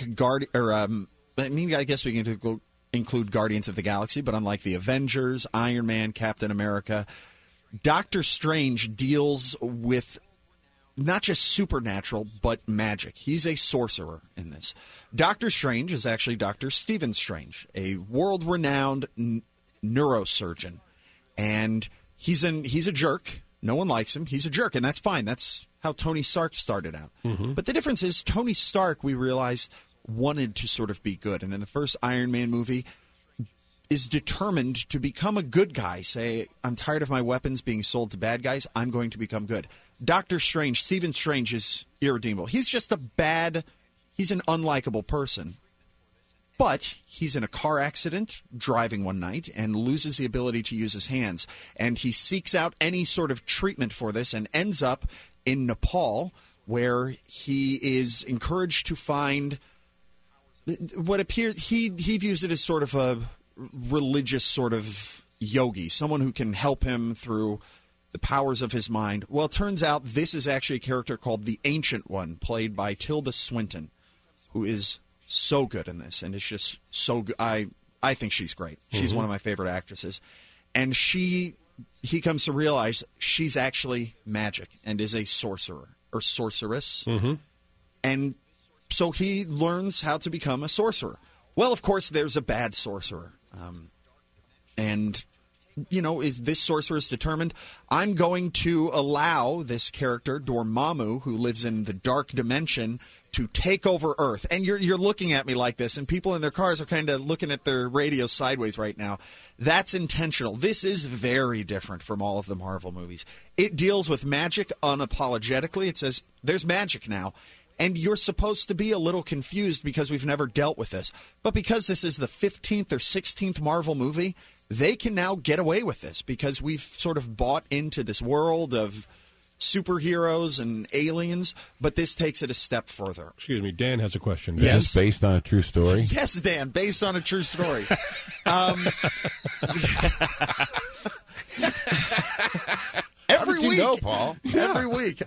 I guess we can include Guardians of the Galaxy, but unlike the Avengers, Iron Man, Captain America, Doctor Strange deals with not just supernatural, but magic. He's a sorcerer in this. Doctor Strange is actually Dr. Stephen Strange, a world-renowned neurosurgeon. And he's a jerk. No one likes him. He's a jerk, and that's fine. That's how Tony Stark started out. Mm-hmm. But the difference is Tony Stark, we realize, wanted to sort of be good. And in the first Iron Man movie, is determined to become a good guy. Say, I'm tired of my weapons being sold to bad guys. I'm going to become good. Doctor Strange, Stephen Strange, is irredeemable. He's just he's an unlikable person. But he's in a car accident driving one night and loses the ability to use his hands. And he seeks out any sort of treatment for this and ends up in Nepal, where he is encouraged to find what appears, he views it as sort of a religious sort of yogi, someone who can help him through the powers of his mind. Well, it turns out this is actually a character called the Ancient One, played by Tilda Swinton, who is so good in this, and it's just so good. I think she's great. She's one of my favorite actresses. And he comes to realize she's actually magic and is a sorcerer or sorceress. Mm-hmm. And so he learns how to become a sorcerer. Well, of course, there's a bad sorcerer. And, this sorcerer is determined, I'm going to allow this character, Dormammu, who lives in the dark dimension, to take over Earth. And you're looking at me like this, and people in their cars are kind of looking at their radio sideways right now. That's intentional. This is very different from all of the Marvel movies. It deals with magic unapologetically. It says, there's magic now. And you're supposed to be a little confused because we've never dealt with this. But because this is the 15th or 16th Marvel movie, they can now get away with this because we've sort of bought into this world of superheroes and aliens, but this takes it a step further. Excuse me, Dan has a question. Dan? Yes. Is this based on a true story? Yes, Dan, based on a true story. Every week, Paul. Every week.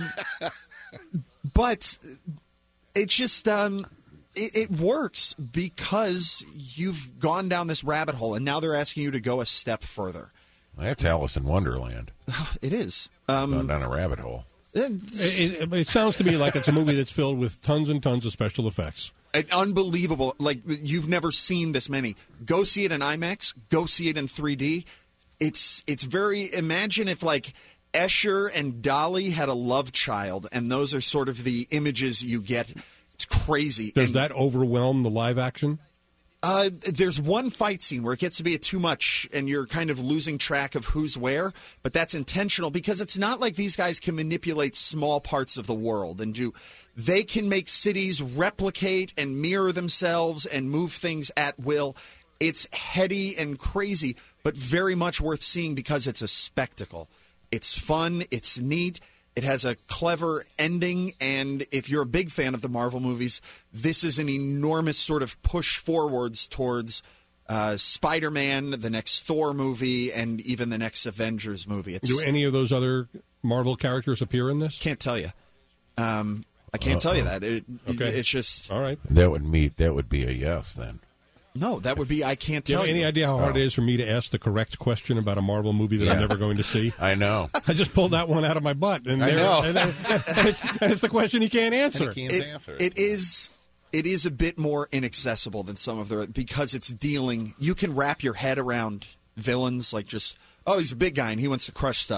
But it's just it works because you've gone down this rabbit hole, and now they're asking you to go a step further. That's Alice in Wonderland. It is. Gone down a rabbit hole. It sounds to me like it's a movie that's filled with tons and tons of special effects. Unbelievable. Like, you've never seen this many. Go see it in IMAX. Go see it in 3D. It's very... Imagine if, like, Escher and Dolly had a love child, and those are sort of the images you get. It's crazy. Does that overwhelm the live action? There's one fight scene where it gets to be too much, and you're kind of losing track of who's where, but that's intentional because it's not like these guys can manipulate small parts of the world and they can make cities replicate and mirror themselves and move things at will. It's heady and crazy, but very much worth seeing because it's a spectacle. It's fun, it's neat, it has a clever ending, and if you're a big fan of the Marvel movies, this is an enormous sort of push forwards towards Spider-Man, the next Thor movie, and even the next Avengers movie. Do any of those other Marvel characters appear in this? Can't tell you. I can't tell you that. Okay. It's just... All right. That would be a yes, then. No, that would be I can't Do you tell have any idea how hard it is for me to ask the correct question about a Marvel movie that I'm never going to see? I know. I just pulled that one out of my butt, and I know. and it's the question he can't answer. It is a bit more inaccessible than some of the because it's dealing. You can wrap your head around villains like just he's a big guy and he wants to crush stuff.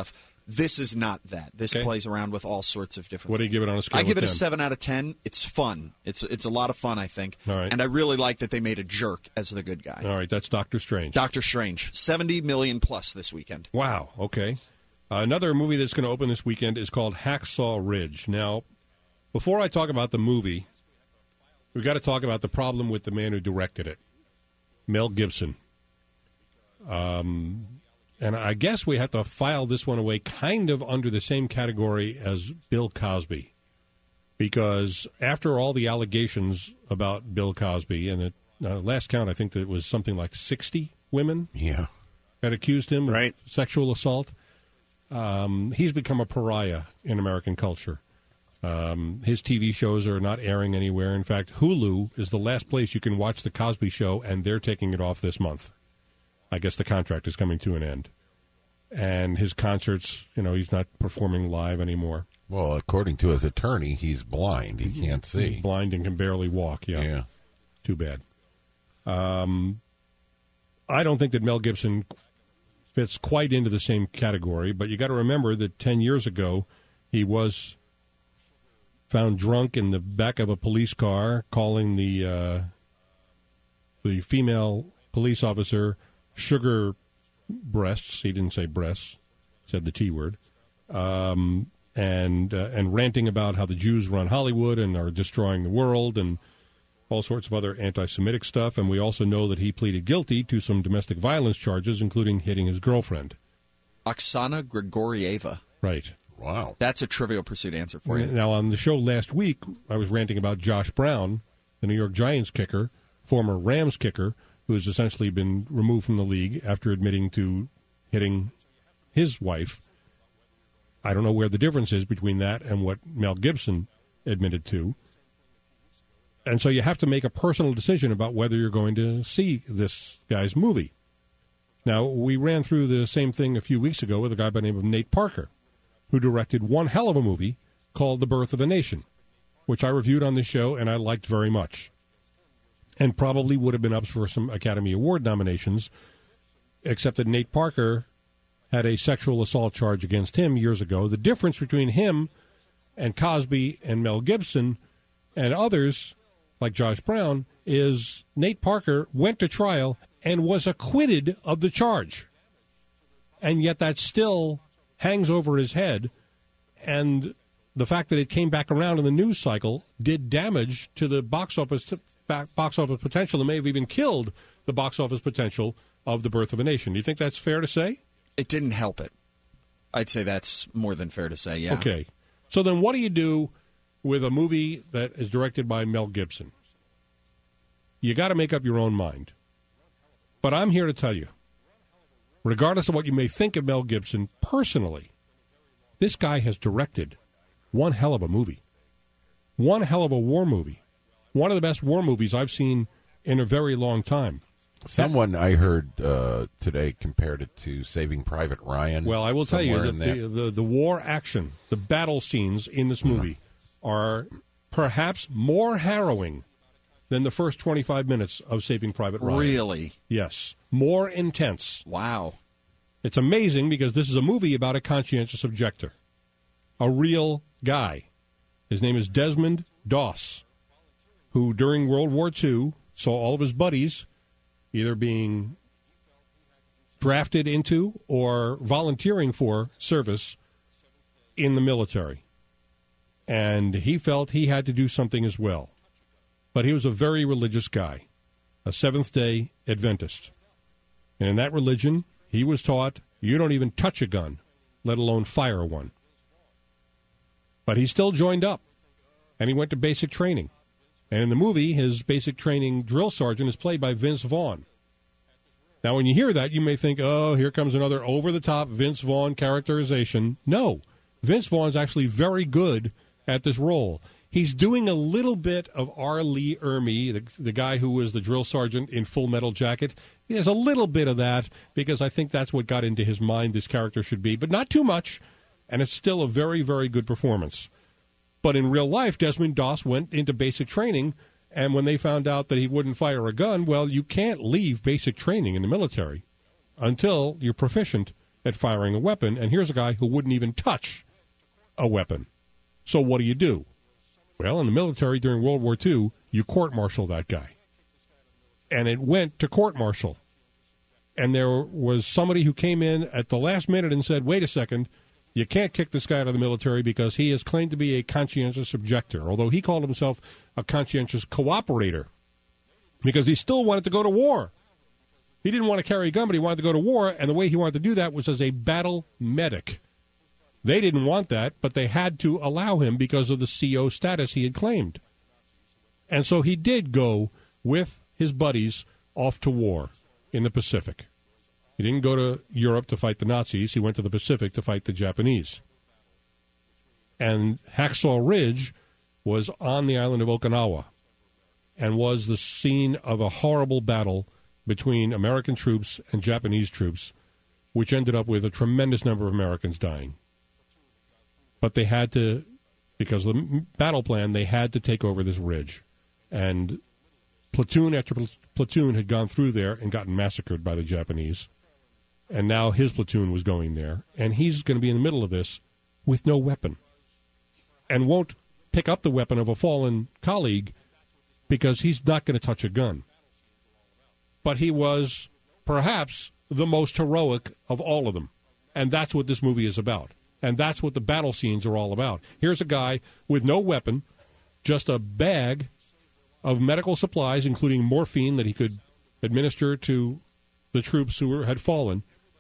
This is not that. This plays around with all sorts of different. What do you give it on a scale? I give of it 10? a 7 out of 10. It's fun. It's a lot of fun, I think. All right. And I really like that they made a jerk as the good guy. All right, that's Doctor Strange. Doctor Strange, 70 million plus this weekend. Wow. Okay. Another movie that's going to open this weekend is called Hacksaw Ridge. Now, before I talk about the movie, we've got to talk about the problem with the man who directed it, Mel Gibson. And I guess we have to file this one away kind of under the same category as Bill Cosby. Because after all the allegations about Bill Cosby, and at last count I think that it was something like 60 women that accused him of sexual assault, he's become a pariah in American culture. His TV shows are not airing anywhere. In fact, Hulu is the last place you can watch The Cosby Show, and they're taking it off this month. I guess the contract is coming to an end. And his concerts, he's not performing live anymore. Well, according to his attorney, he's blind. He can't see. He's blind and can barely walk, yeah. Too bad. I don't think that Mel Gibson fits quite into the same category, but you got to remember that 10 years ago, he was found drunk in the back of a police car, calling the female police officer sugar breasts. He didn't say breasts, said the T word, and ranting about how the Jews run Hollywood and are destroying the world and all sorts of other anti-Semitic stuff. And we also know that he pleaded guilty to some domestic violence charges, including hitting his girlfriend. Oksana Grigorieva. Right. Wow. That's a Trivial Pursuit answer for you. Now, on the show last week, I was ranting about Josh Brown, the New York Giants kicker, former Rams kicker, who has essentially been removed from the league after admitting to hitting his wife. I don't know where the difference is between that and what Mel Gibson admitted to. And so you have to make a personal decision about whether you're going to see this guy's movie. Now, we ran through the same thing a few weeks ago with a guy by the name of Nate Parker, who directed one hell of a movie called The Birth of a Nation, which I reviewed on this show and I liked very much, and probably would have been up for some Academy Award nominations, except that Nate Parker had a sexual assault charge against him years ago. The difference between him and Cosby and Mel Gibson and others, like Josh Brown, is Nate Parker went to trial and was acquitted of the charge. And yet that still hangs over his head, and the fact that it came back around in the news cycle did damage to the box office potential and may have even killed the box office potential of The Birth of a Nation. Do you think that's fair to say? It didn't help it. I'd say that's more than fair to say, yeah. Okay. So then what do you do with a movie that is directed by Mel Gibson? You got to make up your own mind. But I'm here to tell you, regardless of what you may think of Mel Gibson personally, this guy has directed one hell of a movie. One hell of a war movie. One of the best war movies I've seen in a very long time. Someone I heard today compared it to Saving Private Ryan. Well, I will tell you that the war action, the battle scenes in this movie are perhaps more harrowing than the first 25 minutes of Saving Private Ryan. Really? Yes. More intense. Wow. It's amazing because this is a movie about a conscientious objector. A real guy. His name is Desmond Doss, who during World War II saw all of his buddies either being drafted into or volunteering for service in the military. And he felt he had to do something as well. But he was a very religious guy, a Seventh-day Adventist. And in that religion, he was taught, you don't even touch a gun, let alone fire one. But he still joined up, and he went to basic training. And in the movie, his basic training drill sergeant is played by Vince Vaughn. Now, when you hear that, you may think, oh, here comes another over-the-top Vince Vaughn characterization. No, Vince Vaughn's actually very good at this role. He's doing a little bit of R. Lee Ermey, the guy who was the drill sergeant in Full Metal Jacket. There's a little bit of that because I think that's what got into his mind this character should be, but not too much, and it's still a very, very good performance. But in real life, Desmond Doss went into basic training, and when they found out that he wouldn't fire a gun, well, you can't leave basic training in the military until you're proficient at firing a weapon, and here's a guy who wouldn't even touch a weapon. So what do? Well, in the military during World War II, you court-martial that guy. And it went to court-martial. And there was somebody who came in at the last minute and said, wait a second, you can't kick this guy out of the military because he is claimed to be a conscientious objector, although he called himself a conscientious cooperator because he still wanted to go to war. He didn't want to carry a gun, but he wanted to go to war, and the way he wanted to do that was as a battle medic. They didn't want that, but they had to allow him because of the CO status he had claimed. And so he did go with his buddies off to war in the Pacific. He didn't go to Europe to fight the Nazis. He went to the Pacific to fight the Japanese. And Hacksaw Ridge was on the island of Okinawa and was the scene of a horrible battle between American troops and Japanese troops, which ended up with a tremendous number of Americans dying. But they had to, because of the battle plan, they had to take over this ridge. And platoon after platoon had gone through there and gotten massacred by the Japanese. And now his platoon was going there. And he's going to be in the middle of this with no weapon. And won't pick up the weapon of a fallen colleague because he's not going to touch a gun. But he was perhaps the most heroic of all of them. And that's what this movie is about. And that's what the battle scenes are all about. Here's a guy with no weapon, just a bag of medical supplies, including morphine that he could administer to the troops who had fallen,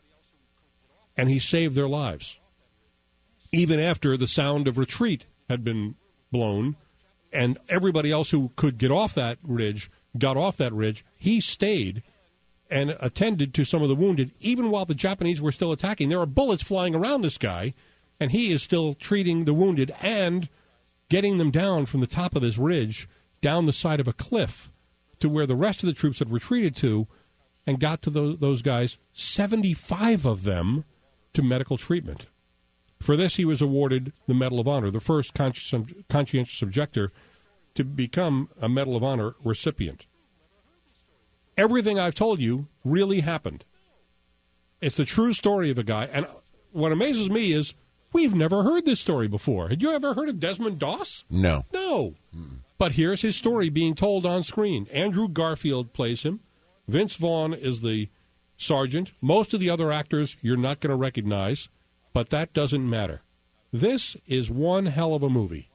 and he saved their lives. Even after the sound of retreat had been blown, and everybody else who could get off that ridge got off that ridge, he stayed and attended to some of the wounded, even while the Japanese were still attacking. There are bullets flying around this guy, and he is still treating the wounded and getting them down from the top of this ridge, down the side of a cliff, to where the rest of the troops had retreated to, and got to those guys, 75 of them, to medical treatment. For this, he was awarded the Medal of Honor, the first conscientious objector to become a Medal of Honor recipient. Everything I've told you really happened. It's the true story of a guy, and what amazes me is we've never heard this story before. Had you ever heard of Desmond Doss? No. No. But here's his story being told on screen. Andrew Garfield plays him. Vince Vaughn is the sergeant. Most of the other actors you're not going to recognize, but that doesn't matter. This is one hell of a movie.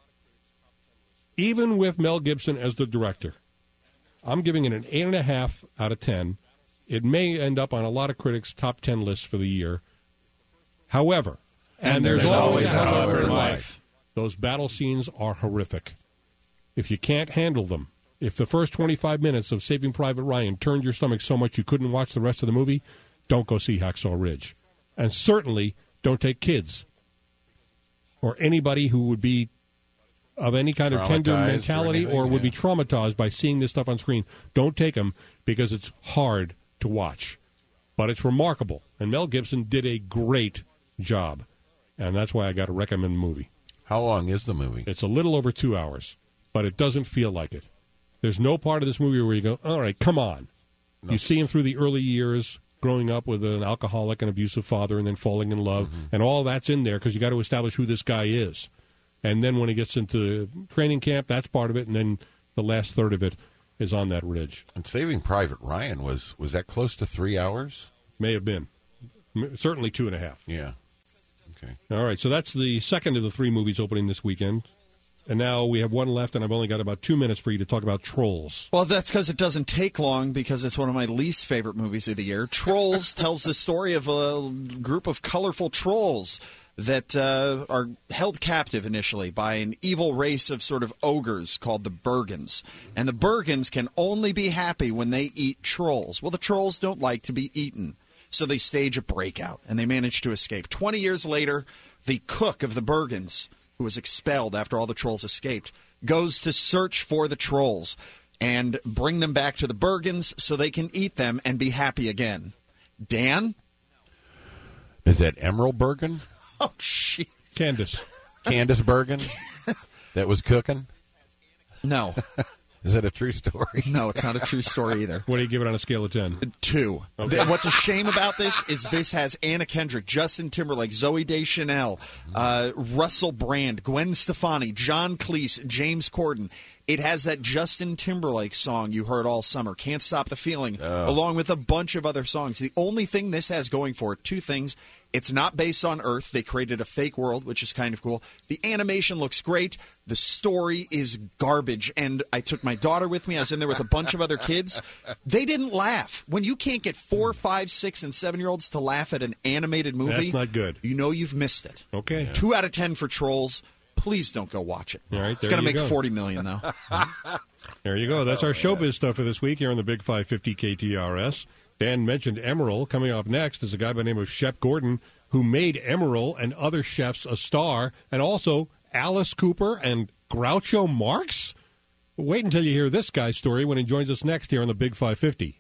Even with Mel Gibson as the director. I'm giving it an 8.5 out of 10. It may end up on a lot of critics' top 10 lists for the year. However, and there's always a however in life, those battle scenes are horrific. If you can't handle them, if the first 25 minutes of Saving Private Ryan turned your stomach so much you couldn't watch the rest of the movie, don't go see Hacksaw Ridge. And certainly don't take kids or anybody who would be of any kind of tender mentality or would be traumatized by seeing this stuff on screen. Don't take them because it's hard to watch. But it's remarkable. And Mel Gibson did a great job. And that's why I got to recommend the movie. How long is the movie? It's a little over 2 hours, but it doesn't feel like it. There's no part of this movie where you go, all right, come on. No. You see him through the early years, growing up with an alcoholic and abusive father and then falling in love, and all that's in there because you got to establish who this guy is. And then when he gets into training camp, that's part of it, and then the last third of it is on that ridge. And Saving Private Ryan, was that close to 3 hours? May have been. Certainly 2.5. Yeah. Okay. All right, so that's the second of the three movies opening this weekend. And now we have one left, and I've only got about 2 minutes for you to talk about Trolls. Well, that's because it doesn't take long, because it's one of my least favorite movies of the year. Trolls tells the story of a group of colorful trolls that are held captive initially by an evil race of sort of ogres called the Bergens. And the Bergens can only be happy when they eat trolls. Well, the trolls don't like to be eaten, so they stage a breakout, and they manage to escape. 20 years later, the cook of the Bergens, who was expelled after all the trolls escaped, goes to search for the trolls and bring them back to the Bergens so they can eat them and be happy again. Dan? Is that Emerald Bergen? Oh, shit. Candace Bergen? That was cooking? No. Is that a true story? No, it's not a true story either. What do you give it on a scale of 10? 2. Okay. What's a shame about this is this has Anna Kendrick, Justin Timberlake, Zooey Deschanel, Russell Brand, Gwen Stefani, John Cleese, James Corden. It has that Justin Timberlake song you heard all summer, Can't Stop the Feeling, along with a bunch of other songs. The only thing this has going for it, 2 things. It's not based on Earth. They created a fake world, which is kind of cool. The animation looks great. The story is garbage. And I took my daughter with me. I was in there with a bunch of other kids. They didn't laugh. When you can't get 4, 5, 6, and 7-year-olds to laugh at an animated movie, that's not good. You know you've missed it. Okay. 2 out of 10 for Trolls. Please don't go watch it. All right, it's going to make $40 million, though. There you go. That's our showbiz stuff for this week here on the Big 550 KTRS. Dan mentioned Emeril. Coming up next is a guy by the name of Shep Gordon, who made Emeril and other chefs a star, and also Alice Cooper and Groucho Marx. Wait until you hear this guy's story when he joins us next here on the Big 550.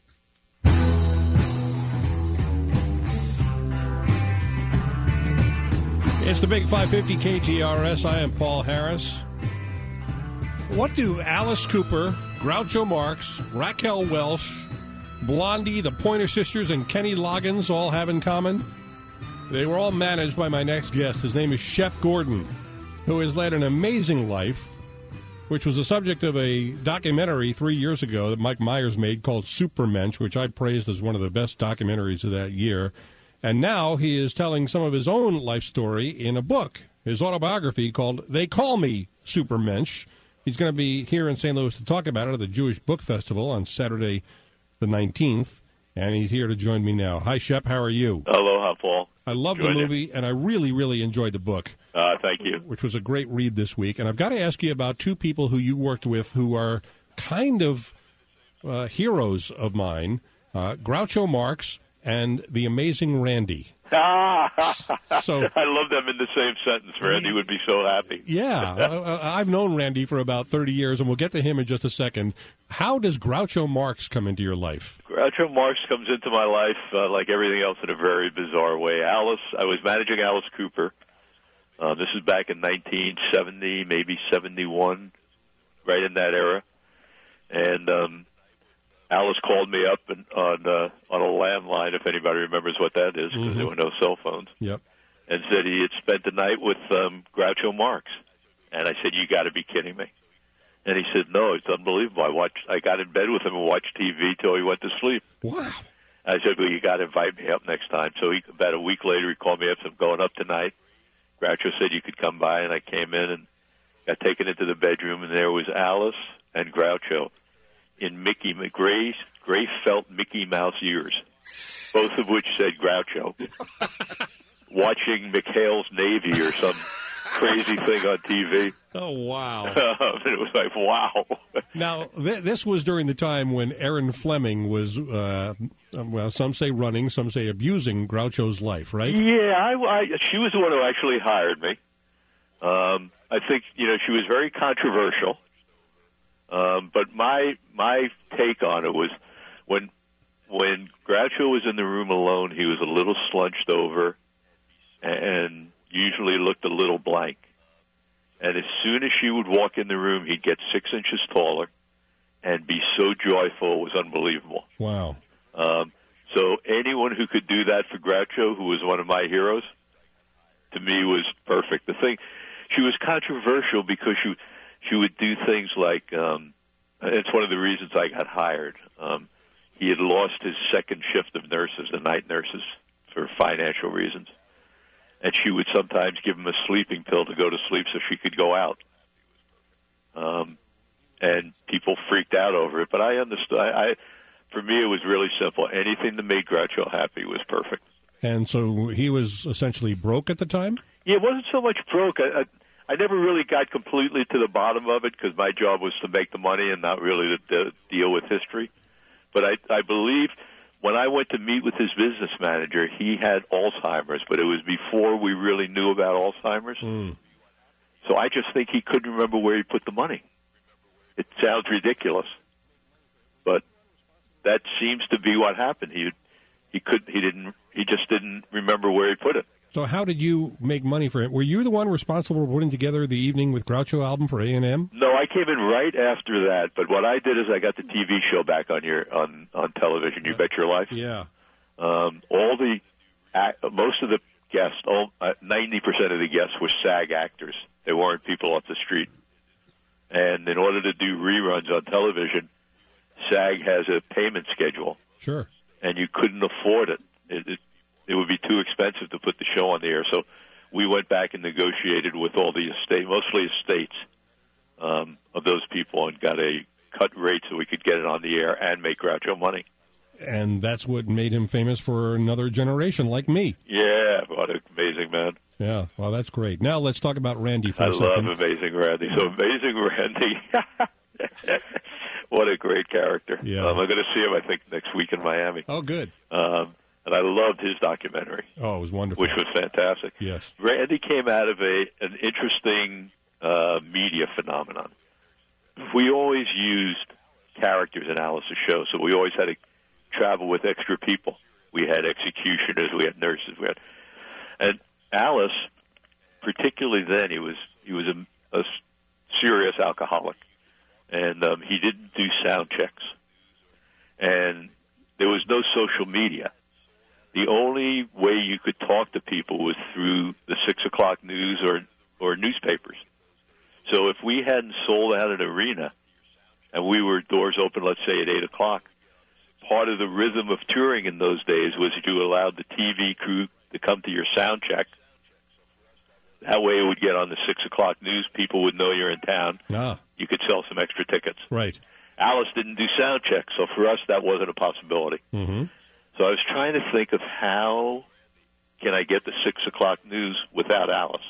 It's the Big 550 KTRS. I am Paul Harris. What do Alice Cooper, Groucho Marx, Raquel Welch, Blondie, the Pointer Sisters, and Kenny Loggins all have in common? They were all managed by my next guest. His name is Shep Gordon, who has led an amazing life, which was the subject of a documentary 3 years ago that Mike Myers made called Supermensch, which I praised as one of the best documentaries of that year. And now he is telling some of his own life story in a book, his autobiography called They Call Me Supermensch. He's going to be here in St. Louis to talk about it at the Jewish Book Festival on Saturday the 19th, and he's here to join me now. Hi, Shep. How are you? Aloha, Paul. I love the movie, and I really, really enjoyed the book. Thank you. Which was a great read this week. And I've got to ask you about 2 people who you worked with who are kind of heroes of mine, Groucho Marx and the amazing Randy. So I love them in the same sentence. Randy would be so happy. Yeah. I've known Randy for about 30 years, and we'll get to him in just a second. How does Groucho Marx come into your life? Groucho Marx comes into my life, like everything else, in a very bizarre way. I was managing Alice Cooper. This is back in 1970, maybe 71, right in that era. And Alice called me up on a landline, if anybody remembers what that is, because there were no cell phones. Yep. And said he had spent the night with Groucho Marx. And I said, "You got to be kidding me." And he said, "No, it's unbelievable. I got in bed with him and watched TV till he went to sleep." Wow. I said, "Well, you got to invite me up next time." So about a week later, he called me up and said, "I'm going up tonight." Groucho said you could come by, and I came in and got taken into the bedroom, and there was Alice and Groucho in gray felt Mickey Mouse ears, both of which said Groucho, watching McHale's Navy or some crazy thing on TV. Oh, wow. It was like, wow. Now, this was during the time when Erin Fleming was, well, some say running, some say abusing Groucho's life, right? Yeah, she was the one who actually hired me. I think, she was very controversial. But my take on it was when Groucho was in the room alone, he was a little slunched over and usually looked a little blank. And as soon as she would walk in the room, he'd get 6 inches taller and be so joyful, it was unbelievable. Wow. So anyone who could do that for Groucho, who was one of my heroes, to me was perfect. The thing, she was controversial because she would do things like, it's one of the reasons I got hired. He had lost his second shift of nurses, the night nurses, for financial reasons. And she would sometimes give him a sleeping pill to go to sleep so she could go out. And people freaked out over it. But I understood. For me, it was really simple. Anything that made Groucho happy was perfect. And so he was essentially broke at the time? Yeah, it wasn't so much broke. I never really got completely to the bottom of it because my job was to make the money and not really to deal with history. But I believe when I went to meet with his business manager, he had Alzheimer's, but it was before we really knew about Alzheimer's. So I just think he couldn't remember where he put the money. It sounds ridiculous, but that seems to be what happened. He just didn't remember where he put it. So how did you make money for him? Were you the one responsible for putting together the Evening with Groucho album for A&M? No, No, I came in right after that. But what I did is I got the TV show back on television. You Bet Your Life. Yeah. Most of the guests, 90% of the guests were SAG actors. They weren't people off the street. And in order to do reruns on television, SAG has a payment schedule. Sure. And you couldn't afford it. It would be too expensive to put the show on the air. So we went back and negotiated with all the mostly estates of those people, and got a cut rate so we could get it on the air and make Groucho money. And that's what made him famous for another generation like me. Yeah, what an amazing man. Yeah, well, that's great. Now let's talk about Randy for a second. I love Amazing Randy. So Amazing Randy, what a great character. Yeah. I'm going to see him, I think, next week in Miami. Oh, good. And I loved his documentary. Oh, it was wonderful. Which was fantastic. Yes. Randy came out of an interesting media phenomenon. We always used characters in Alice's show, so we always had to travel with extra people. We had executioners, we had nurses, and Alice, particularly then, he was a serious alcoholic, and he didn't do sound checks, and there was no social media. The only way you could talk to people was through the 6 o'clock news or newspapers. So if we hadn't sold out an arena and we were doors open, let's say at 8 o'clock, part of the rhythm of touring in those days was you allowed the TV crew to come to your sound check. That way it would get on the 6 o'clock news. People would know you're in town. Ah. You could sell some extra tickets. Right. Alice didn't do sound checks, so for us that wasn't a possibility. Mm-hmm. So I was trying to think of how can I get the 6 o'clock news without Alice.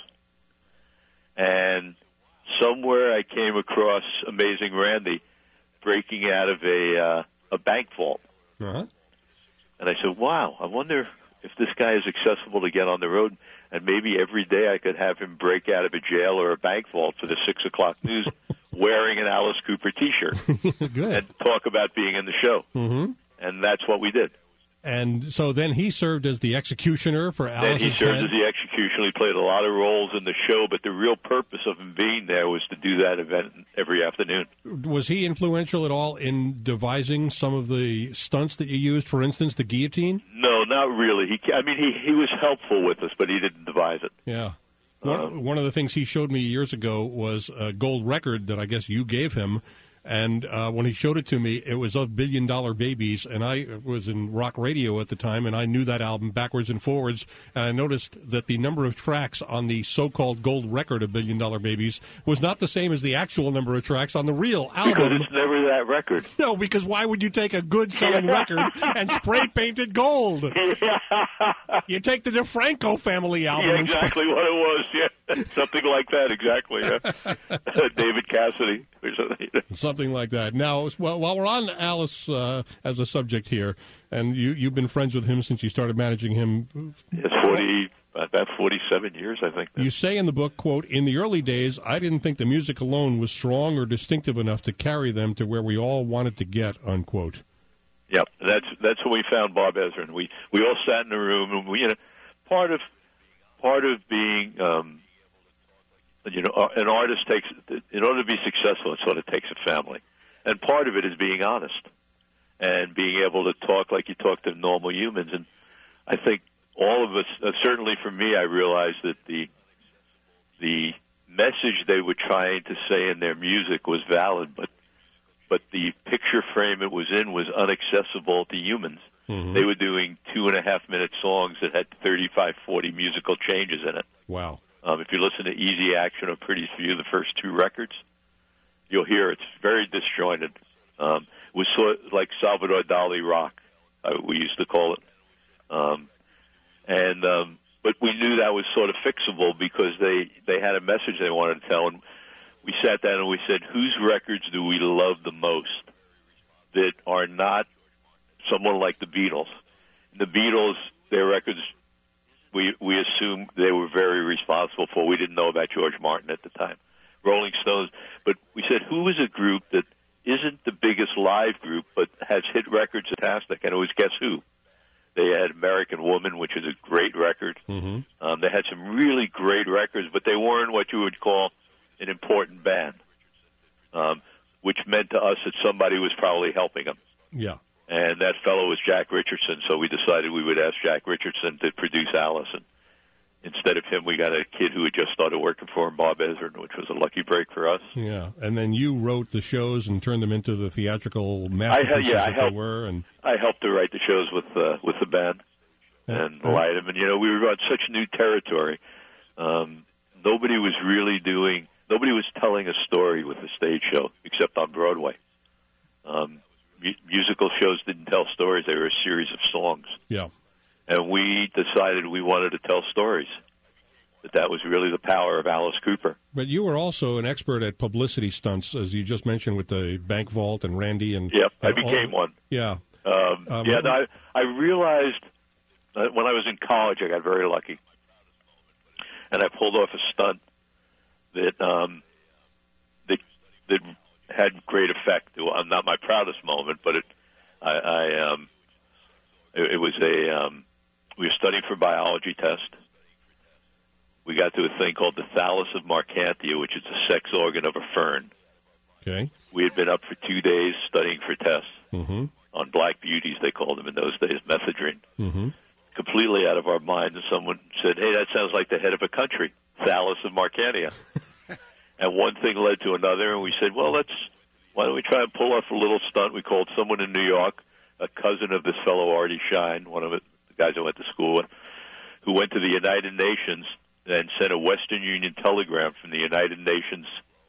And somewhere I came across Amazing Randy breaking out of a bank vault. Uh-huh. And I said, wow, I wonder if this guy is accessible to get on the road, and maybe every day I could have him break out of a jail or a bank vault for the 6 o'clock news wearing an Alice Cooper T-shirt and talk about being in the show. Mm-hmm. And that's what we did. And so then he served as the executioner for Alice's Then he served as the executioner. He played a lot of roles in the show, but the real purpose of him being there was to do that event every afternoon. Was he influential at all in devising some of the stunts that you used, for instance, the guillotine? No, not really. He was helpful with us, but he didn't devise it. Yeah. One of the things he showed me years ago was a gold record that I guess you gave him. And when he showed it to me, it was of $1 Billion Babies, and I was in rock radio at the time, and I knew that album backwards and forwards, and I noticed that the number of tracks on the so-called gold record of $1 Billion Babies was not the same as the actual number of tracks on the real album. Because it's never that record. No, because why would you take a good-selling record and spray-paint it gold? You take the DeFranco family album. Yeah, exactly what it was, yeah. Something like that, exactly, yeah. David Cassidy or something. Something like that. Now, while we're on Alice as a subject here, and you've been friends with him since you started managing him. It's about 47 years, I think. You say in the book, quote, "In the early days, I didn't think the music alone was strong or distinctive enough to carry them to where we all wanted to get," unquote. Yep, that's when we found Bob Ezrin. We all sat in a room, and part of being an artist takes, in order to be successful, it sort of takes a family, and part of it is being honest and being able to talk like you talk to normal humans. And I think all of us, certainly for me, I realized that the message they were trying to say in their music was valid, but the picture frame it was in was inaccessible to humans. Mm-hmm. They were doing 2.5-minute songs that had 35, 40 musical changes in it. Wow. If you listen to Easy Action or Pretty Few, the first two records, you'll hear it's very disjointed. It was sort of like Salvador Dali rock, we used to call it. But we knew that was sort of fixable because they had a message they wanted to tell. And we sat down and we said, whose records do we love the most that are not someone like the Beatles? The Beatles, their records, we assumed they were very responsible for. We didn't know about George Martin at the time. Rolling Stones. But we said, who is a group that isn't the biggest live group but has hit records fantastic? And it was Guess Who? They had American Woman, which is a great record. Mm-hmm. They had some really great records, but they weren't what you would call an important band. which meant to us that somebody was probably helping him. Yeah. And that fellow was Jack Richardson, so we decided we would ask Jack Richardson to produce Alice. And instead of him, we got a kid who had just started working for him, Bob Ezrin, which was a lucky break for us. Yeah, and then you wrote the shows and turned them into the theatrical masterpieces they were. And I helped to write the shows with the band and write them. And, you know, we were on such new territory. Nobody was telling a story with the stage show except on Broadway. Musical shows didn't tell stories. They were a series of songs. Yeah. And we decided we wanted to tell stories, that was really the power of Alice Cooper. But you were also an expert at publicity stunts, as you just mentioned, with the bank vault and Randy. Yep, I became one. Yeah. I realized that when I was in college, I got very lucky. And I pulled off a stunt that had great effect. Not my proudest moment, but it was we were studying for a biology test. We got to a thing called the thallus of Marcantia, which is the sex organ of a fern. Okay. We had been up for 2 days studying for tests on black beauties, they called them in those days, methadone. Completely out of our minds, and someone said, "Hey, that sounds like the head of a country, thallus of Marcantia." And one thing led to another, and we said, well, why don't we try and pull off a little stunt? We called someone in New York, a cousin of this fellow Artie Shine, one of the guys I went to school with, who went to the United Nations and sent a Western Union telegram from the United Nations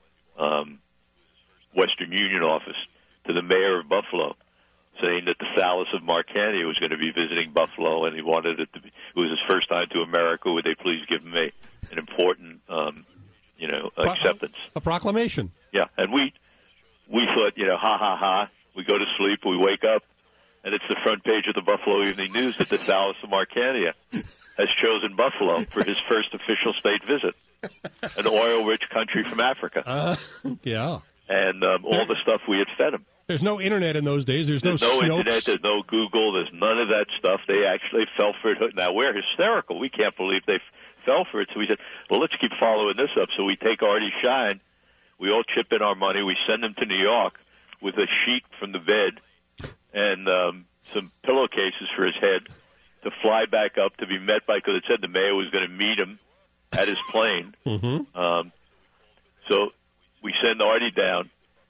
Western Union office to the mayor of Buffalo, saying that the thallus of Marcantia was going to be visiting Buffalo, and he wanted it to be. It was his first time to America. Would they please give him an important, acceptance? A proclamation. Yeah, and we thought, ha ha ha. We go to sleep, we wake up, and it's the front page of the Buffalo Evening News that the thallus of Marcantia has chosen Buffalo for his first official state visit, an oil-rich country from Africa. Yeah. And all the stuff we had fed him. There's no internet in those days. There's no internet. There's no Google. There's none of that stuff. They actually fell for it. Now, we're hysterical. We can't believe they fell for it. So we said, well, let's keep following this up. So we take Artie Shine. We all chip in our money. We send him to New York with a sheet from the bed and some pillowcases for his head to fly back up to be met by, because it said the mayor was going to meet him at his plane. So we send Artie down.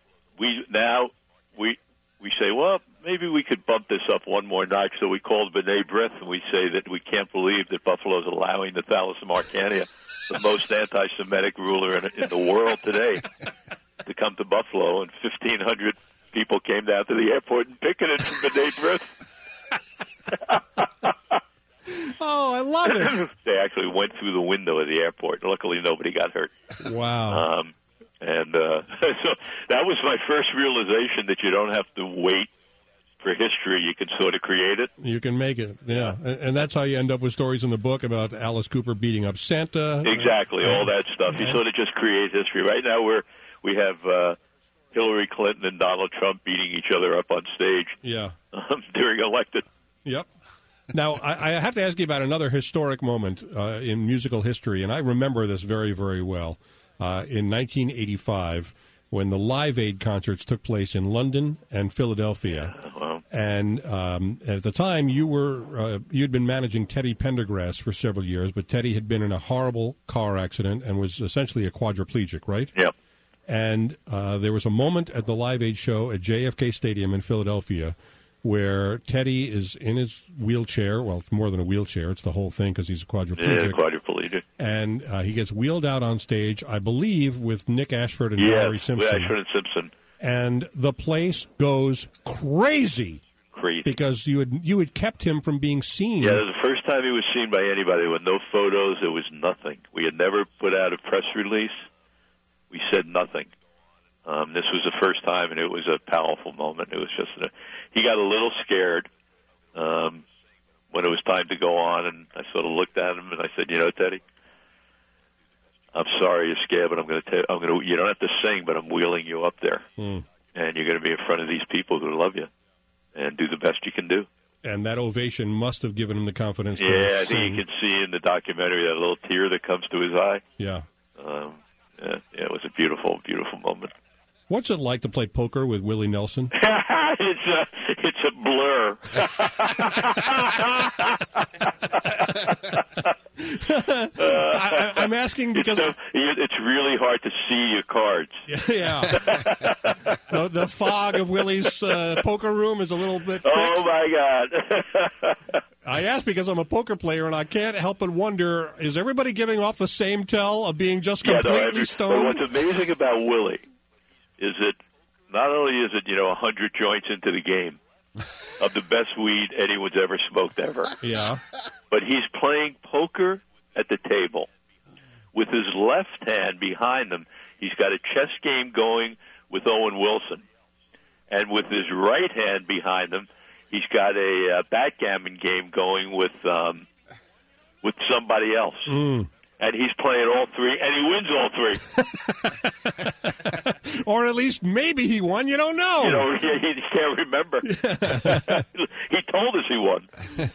We say, well, maybe we could bump this up one more notch. So we called B'nai B'rith, and we say that we can't believe that Buffalo's allowing the thallus of Marcantia, the most anti-Semitic ruler in the world today, to come to Buffalo. And 1,500 people came down to the airport and picketed for B'nai B'rith. Oh, I love it. They actually went through the window of the airport. Luckily, nobody got hurt. Wow. So that was my first realization that you don't have to wait for history. You can sort of create it. You can make it, yeah. And that's how you end up with stories in the book about Alice Cooper beating up Santa. Exactly, all that stuff. You sort of just create history. Right now we have Hillary Clinton and Donald Trump beating each other up on stage. Yeah. During elected. Yep. Now, I have to ask you about another historic moment in musical history, and I remember this very, very well. In 1985, when the Live Aid concerts took place in London and Philadelphia. And at the time, you'd been managing Teddy Pendergrass for several years, but Teddy had been in a horrible car accident and was essentially a quadriplegic, right? Yep. And there was a moment at the Live Aid show at JFK Stadium in Philadelphia where Teddy is in his wheelchair. Well, it's more than a wheelchair. It's the whole thing because he's a quadriplegic. Yeah, quadriplegic. And he gets wheeled out on stage, I believe, with Nick Ashford and Valerie Simpson. Yeah, Ashford and Simpson. And the place goes crazy. Crazy. Because you had kept him from being seen. Yeah, it was the first time he was seen by anybody. With no photos, there was nothing. We had never put out a press release. We said nothing. This was the first time, and it was a powerful moment. It was just he got a little scared when it was time to go on, and I sort of looked at him and I said, Teddy, I'm sorry you're scared, but you don't have to sing, but I'm wheeling you up there, and you're going to be in front of these people who love you, and do the best you can do. And that ovation must have given him the confidence to I sing. think you can see in the documentary that little tear that comes to his eye. Yeah. It was a beautiful, beautiful moment. What's it like to play poker with Willie Nelson? It's a blur. I'm asking because it's really hard to see your cards. Yeah, the fog of Willie's poker room is a little bit thick. Oh my God! I ask because I'm a poker player and I can't help but wonder: is everybody giving off the same tell of being just completely stoned? But what's amazing about Willie is that not only is it 100 joints into the game of the best weed anyone's ever smoked ever. Yeah. But he's playing poker at the table with his left hand behind him. He's got a chess game going with Owen Wilson, and with his right hand behind him, he's got a backgammon game going with somebody else. And he's playing all three, and he wins all three. Or at least maybe he won. You don't know. He can't remember. He told us he won.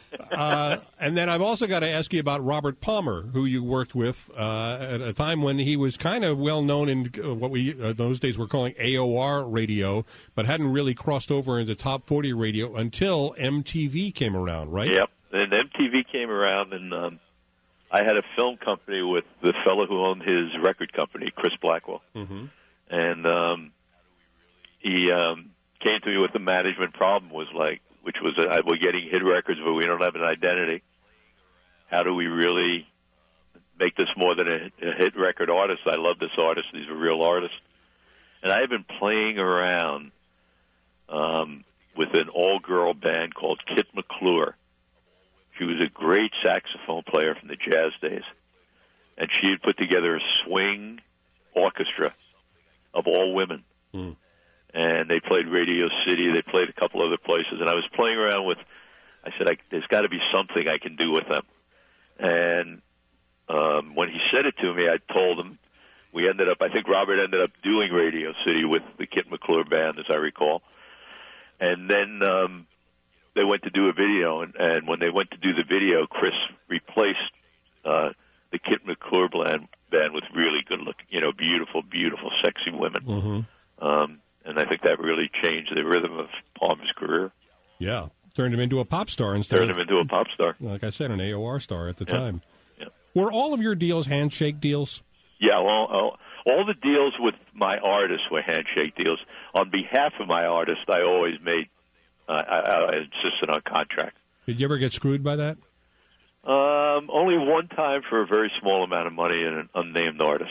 And then I've also got to ask you about Robert Palmer, who you worked with at a time when he was kind of well known in what we those days were calling AOR radio, but hadn't really crossed over into top 40 radio until MTV came around, right? Yep. And MTV came around, and I had a film company with the fellow who owned his record company, Chris Blackwell. Mm-hmm. And he came to me with the management problem, which was we're getting hit records, but we don't have an identity. How do we really make this more than a hit record artist? I love this artist. These are real artists. And I have been playing around with an all-girl band called Kit McClure. She was a great saxophone player from the jazz days. And she had put together a swing orchestra of all women. And they played Radio City. They played a couple other places. And I was playing around with, I said, there's got to be something I can do with them. And when he said it to me, I told him. I think Robert ended up doing Radio City with the Kit McClure band, as I recall. And then they went to do a video, and when they went to do the video, Chris replaced the Kit McClure band with really good-looking, beautiful, beautiful, sexy women. Mm-hmm. And I think that really changed the rhythm of Palmer's career. Yeah, turned him into a pop star instead. Turned him into a pop star. Like I said, an AOR star at the Yeah. time. Yeah. Were all of your deals handshake deals? Yeah, well, all the deals with my artists were handshake deals. On behalf of my artist, I always made, I insisted on contract. Did you ever get screwed by that? Only one time for a very small amount of money and an unnamed artist.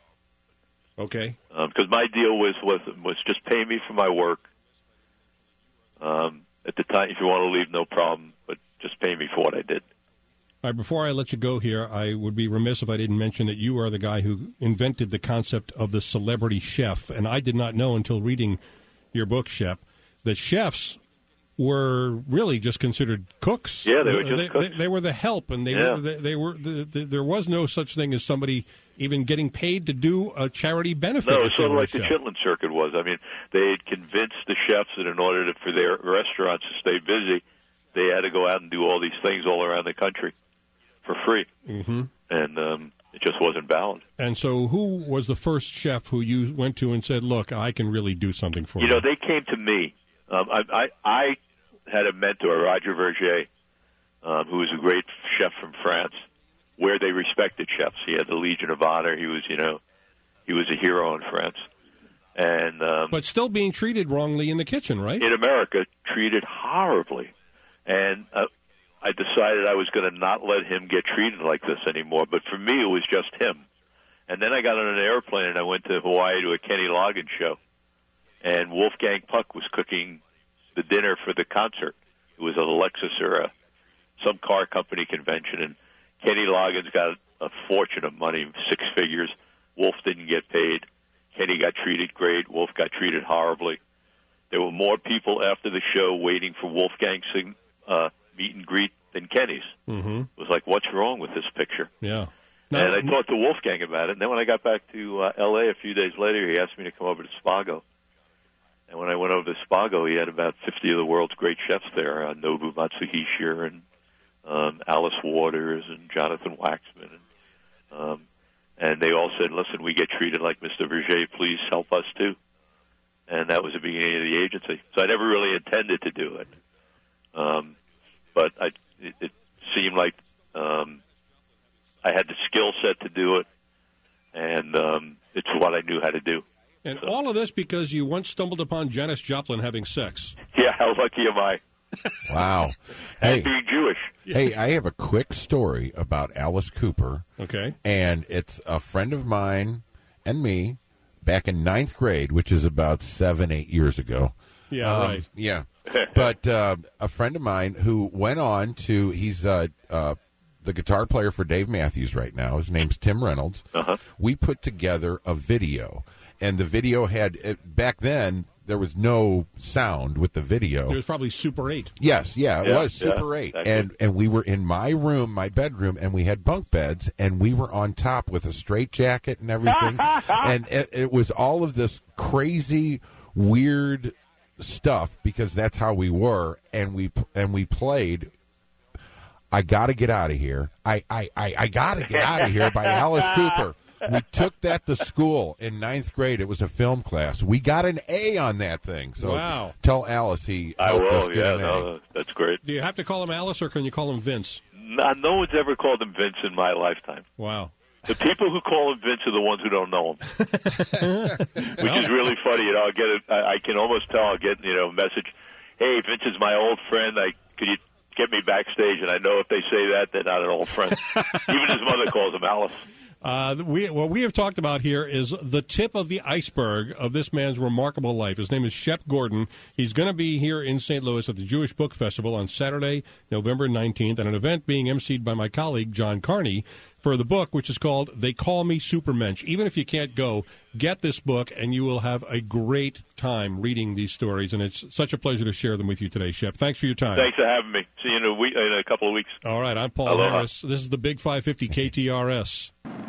Okay. Because my deal was just pay me for my work. At the time, if you want to leave, no problem, but just pay me for what I did. All right, before I let you go here, I would be remiss if I didn't mention that you are the guy who invented the concept of the celebrity chef, and I did not know until reading your book, Shep, that chefs were really just considered cooks. Yeah, they were just cooks. They were the help, and they were there was no such thing as somebody even getting paid to do a charity benefit. No, it's sort of like the Chitlin Circuit was. I mean, they had convinced the chefs that in order for their restaurants to stay busy, they had to go out and do all these things all around the country for free. Mm-hmm. And it just wasn't balanced. And so who was the first chef who you went to and said, look, I can really do something for you? You know, they came to me. I had a mentor, Roger Verger, who was a great chef from France, where they respected chefs. He had the Legion of Honor. He was a hero in France. And but still being treated wrongly in the kitchen, right? In America, treated horribly. And I decided I was going to not let him get treated like this anymore. But for me, it was just him. And then I got on an airplane and I went to Hawaii to a Kenny Loggins show. And Wolfgang Puck was cooking the dinner for the concert. It was a Lexus or some car company convention. And Kenny Loggins got a fortune of money, 6 figures. Wolf didn't get paid. Kenny got treated great. Wolf got treated horribly. There were more people after the show waiting for Wolfgang's meet and greet than Kenny's. Mm-hmm. It was like, what's wrong with this picture? Yeah. And I talked to Wolfgang about it. And then when I got back to L.A. a few days later, he asked me to come over to Spago. And when I went over to Spago, he had about 50 of the world's great chefs there, Nobu Matsuhisa and Alice Waters and Jonathan Waxman. And they all said, listen, we get treated like Mr. Verger. Please help us, too. and that was the beginning of the agency. So I never really intended to do it, but it seemed like I had the skill set to do it, and it's what I knew how to do. And all of this because you once stumbled upon Janis Joplin having sex. Yeah, how lucky am I? Wow. And Hey, being Jewish. hey, I have a quick story about Alice Cooper. Okay. And it's a friend of mine and me back in 9th grade, which is about 7-8 years ago. Yeah, right. Yeah. But a friend of mine who went on to, he's the guitar player for Dave Matthews right now. His name's Tim Reynolds. Uh-huh. We put together a video. And the video had, back then, there was no sound with the video. It was probably Super 8. Yes, it was Super 8. exactly. And we were in my room, my bedroom, and we had bunk beds, and we were on top with a straitjacket and everything. And it was all of this crazy, weird stuff because that's how we were, and we played I Gotta Get Out of Here. I Gotta Get Out of Here by Alice Cooper. We took that to school in 9th grade. It was a film class. We got an A on that thing. So wow. Tell Alice he I helped us will, get yeah, an A. no, that's great. Do you have to call him Alice, or can you call him Vince? No one's ever called him Vince in my lifetime. Wow. The people who call him Vince are the ones who don't know him, which is really funny. I'll get it. I can almost tell. I'll get a message. Hey, Vince is my old friend. Could you get me backstage? And I know if they say that, they're not an old friend. Even his mother calls him Alice. What we have talked about here is the tip of the iceberg of this man's remarkable life. His name is Shep Gordon. He's going to be here in St. Louis at the Jewish Book Festival on Saturday, November 19th, at an event being emceed by my colleague, John Carney, for the book, which is called They Call Me Supermensch. Even if you can't go, get this book, and you will have a great time reading these stories, and it's such a pleasure to share them with you today, Shep. Thanks for your time. Thanks for having me. See you in a couple of weeks. All right, I'm Paul Aloha. Harris. This is the Big 550 KTRS.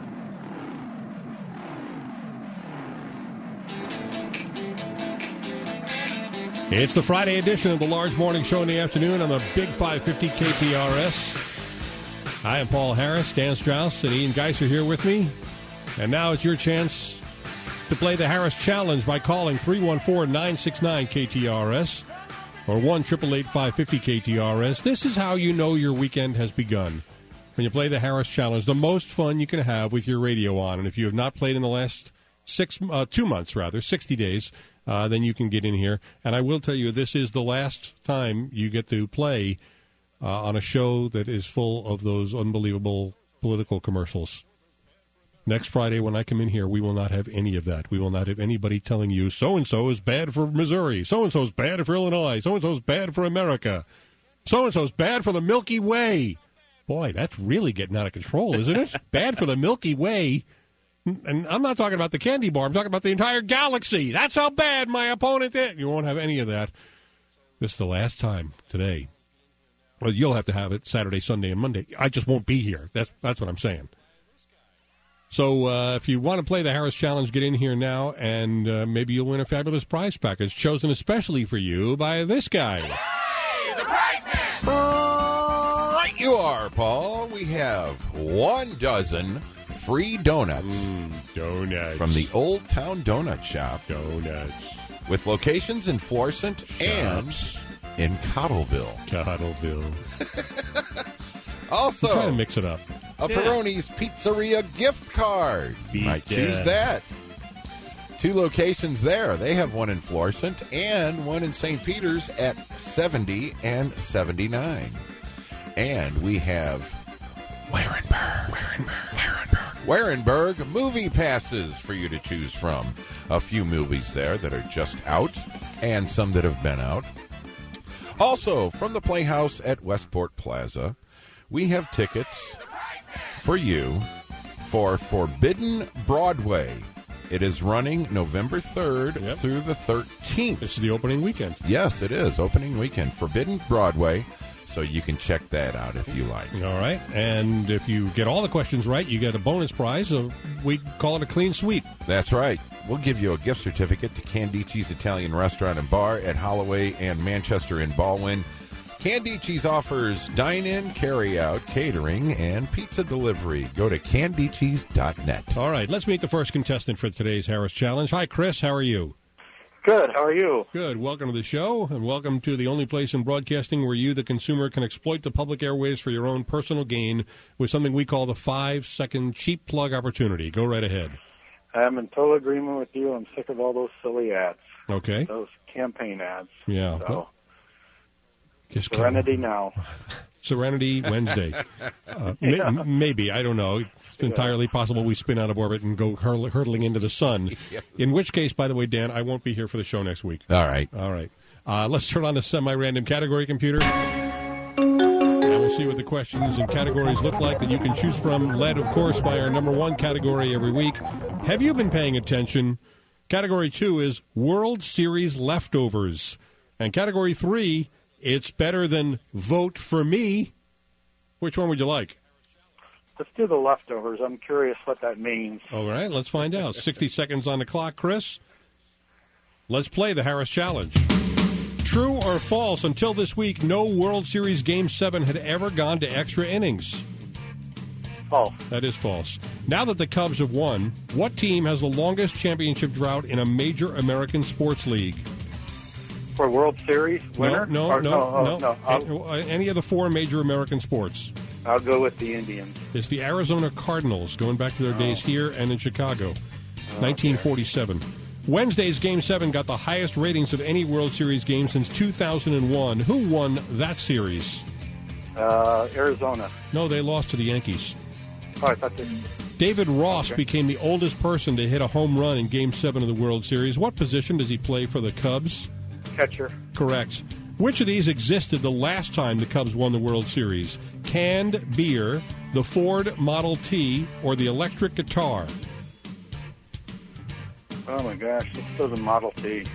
It's the Friday edition of the Large Morning Show in the afternoon on the Big 550 KTRS. I am Paul Harris, Dan Strauss, and Ian Geiser here with me. And now it's your chance to play the Harris Challenge by calling 314-969-KTRS or 1-888-550-KTRS. This is how you know your weekend has begun. When you play the Harris Challenge, the most fun you can have with your radio on. And if you have not played in the last 2 months, 60 days, then you can get in here. And I will tell you, this is the last time you get to play on a show that is full of those unbelievable political commercials. Next Friday when I come in here, we will not have any of that. We will not have anybody telling you, so-and-so is bad for Missouri, so-and-so is bad for Illinois, so-and-so is bad for America, so-and-so is bad for the Milky Way. Boy, that's really getting out of control, isn't it? Bad for the Milky Way. And I'm not talking about the candy bar. I'm talking about the entire galaxy. That's how bad my opponent is. You won't have any of that. This is the last time today. Well, you'll have to have it Saturday, Sunday, and Monday. I just won't be here. That's what I'm saying. So if you want to play the Harris Challenge, get in here now, and maybe you'll win a fabulous prize package chosen especially for you by this guy. Hey, the prize man! Right you are, Paul. We have 12 free donuts. Donuts. From the Old Town Donut Shop. Donuts. With locations in Florissant and in Cottleville. Also, I'm trying to mix it up. A Peroni's Pizzeria gift card. Might choose that. 2 locations there. They have one in Florissant and one in St. Peter's at 70 and 79. And we have Warenberg movie passes for you to choose from. A few movies there that are just out and some that have been out. Also, from the Playhouse at Westport Plaza, we have tickets for you for Forbidden Broadway. It is running November 3rd through the 13th. This is the opening weekend. Yes, it is. Opening weekend. Forbidden Broadway. So you can check that out if you like. All right. And if you get all the questions right, you get a bonus prize. We call it a clean sweep. That's right. We'll give you a gift certificate to Candici's Italian Restaurant and Bar at Holloway and Manchester in Baldwin. Candici's offers dine-in, carry-out, catering, and pizza delivery. Go to candicis.net. All right. Let's meet the first contestant for today's Harris Challenge. Hi, Chris. How are you? Good. How are you? Good. Welcome to the show, and welcome to the only place in broadcasting where you, the consumer, can exploit the public airwaves for your own personal gain with something we call the 5-second cheap plug opportunity. Go right ahead. I'm in total agreement with you. I'm sick of all those silly ads. Okay. Those campaign ads. Yeah. So, Just Serenity now. Serenity Wednesday. Yeah. Maybe. I don't know. It's entirely possible we spin out of orbit and go hurtling into the sun. In which case, by the way, Dan, I won't be here for the show next week. All right. All right. Let's turn on the semi-random category computer. And we'll see what the questions and categories look like that you can choose from, led, of course, by our number one category every week. Have you been paying attention? Category 2 is World Series Leftovers. And Category 3, it's better than Vote for Me. Which one would you like? Let's do the leftovers. I'm curious what that means. All right, let's find out. 60 seconds on the clock, Chris. Let's play the Harris Challenge. True or false, until this week, no World Series Game 7 had ever gone to extra innings. False. That is false. Now that the Cubs have won, what team has the longest championship drought in a major American sports league? For World Series winner? No. Any of the 4 major American sports. I'll go with the Indians. It's the Arizona Cardinals, going back to their days here and in Chicago, 1947. Wednesday's Game 7 got the highest ratings of any World Series game since 2001. Who won that series? Arizona. No, they lost to the Yankees. Oh, I thought they... David Ross became the oldest person to hit a home run in Game 7 of the World Series. What position does he play for the Cubs? Catcher. Correct. Which of these existed the last time the Cubs won the World Series? Canned beer, the Ford Model T, or the electric guitar? Oh, my gosh. Let's go to Model T.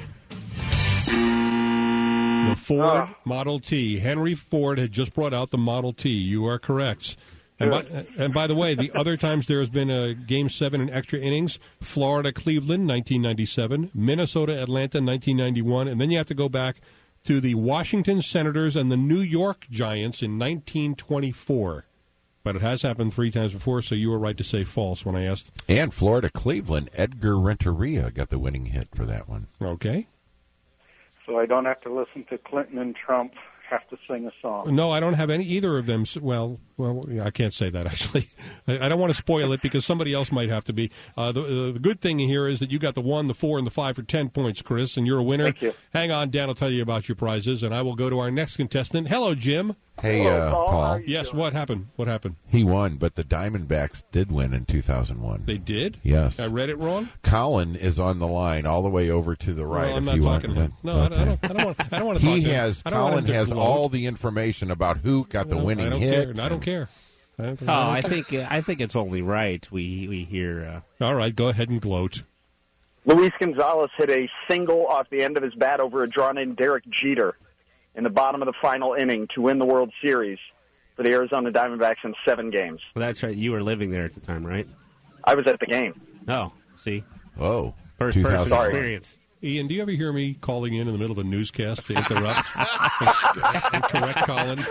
The Ford Model T. Henry Ford had just brought out the Model T. You are correct. And by the way, the other times there has been a Game 7 in extra innings, Florida-Cleveland, 1997, Minnesota-Atlanta, 1991, and then you have to go back to the Washington Senators and the New York Giants in 1924. But it has happened 3 times before, so you were right to say false when I asked. And Florida-Cleveland, Edgar Renteria got the winning hit for that one. Okay. So I don't have to listen to Clinton and Trump have to sing a song. No, I don't have either of them. Well, I can't say that, actually. I don't want to spoil it because somebody else might have to be. The good thing here is that you got the 1, the 4, and the 5 for 10 points, Chris, and you're a winner. Thank you. Hang on, Dan will tell you about your prizes, and I will go to our next contestant. Hello, Jim. Hey, Paul. Yes, what happened? What happened? He won, but the Diamondbacks did win in 2001. They did? Yes. I read it wrong? Colin is on the line all the way over to the right. Well, I'm if not you talking to him. No, okay. I don't want to talk to him. Colin has all the information about who got the winning hit. I don't care. I think it's only right we hear. All right, go ahead and gloat. Luis Gonzalez hit a single off the end of his bat over a drawn-in Derek Jeter in the bottom of the final inning to win the World Series for the Arizona Diamondbacks in 7 games. Well, that's right. You were living there at the time, right? I was at the game. Oh, see. Oh, first person experience. Ian, do you ever hear me calling in the middle of a newscast to interrupt and correct Colin?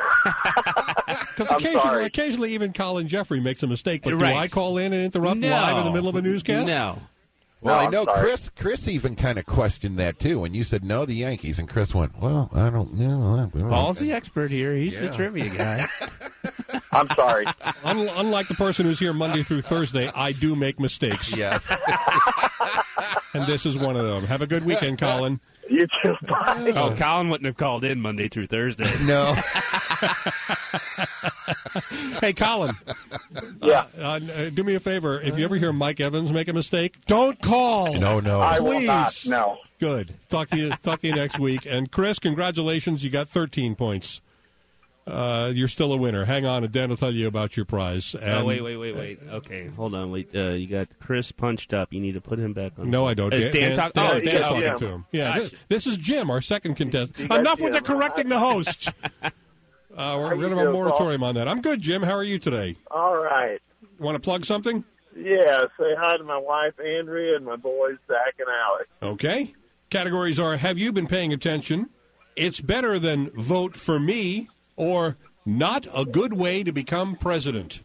Because occasionally even Colin Jeffrey makes a mistake, but do I call in and interrupt live in the middle of a newscast? No. Well, I know Chris even kind of questioned that, too, when you said, no, the Yankees, and Chris went, well, I don't know. Paul's the expert here. He's the trivia guy. I'm sorry. Unlike the person who's here Monday through Thursday, I do make mistakes. Yes. And this is one of them. Have a good weekend, Colin. You too. Bye. Oh, Colin wouldn't have called in Monday through Thursday. No. Hey, Colin. Yeah. Do me a favor. If you ever hear Mike Evans make a mistake, don't call. No. I Please. will not. No. Good. Talk to you next week. And Chris, congratulations. You got 13 points. You're still a winner. Hang on, and Dan will tell you about your prize. And, wait. Okay, hold on. Wait, you got Chris punched up. You need to put him back on. No, I don't. Dan Dan's talking to him. Yeah, this is Jim, our second contestant. Enough with the correcting the host. We're going to have a moratorium on that. I'm good, Jim. How are you today? All right. Want to plug something? Yeah, say hi to my wife, Andrea, and my boys, Zach and Alex. Okay. Categories are, have you been paying attention? It's better than vote for me, or not a good way to become president.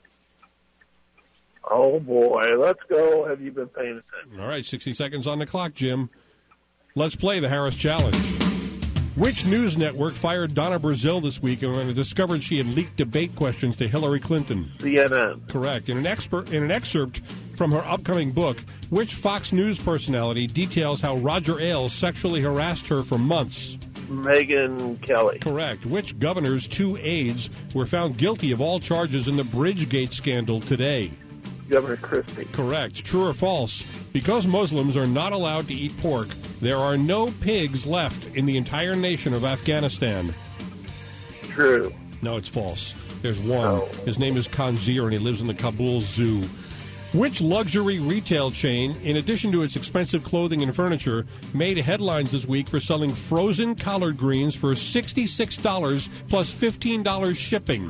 Oh, boy. Let's go. Have you been paying attention? All right, 60 seconds on the clock, Jim. Let's play the Harris Challenge. Which news network fired Donna Brazile this week when it discovered she had leaked debate questions to Hillary Clinton? CNN. Correct. In an excerpt from her upcoming book, which Fox News personality details how Roger Ailes sexually harassed her for months? Megyn Kelly. Correct. Which governor's 2 aides were found guilty of all charges in the Bridgegate scandal today? Governor Christie. Correct. True or false? Because Muslims are not allowed to eat pork, there are no pigs left in the entire nation of Afghanistan. True. No, it's false. There's one. Oh. His name is Khanzir, and he lives in the Kabul Zoo. Which luxury retail chain, in addition to its expensive clothing and furniture, made headlines this week for selling frozen collard greens for $66 plus $15 shipping?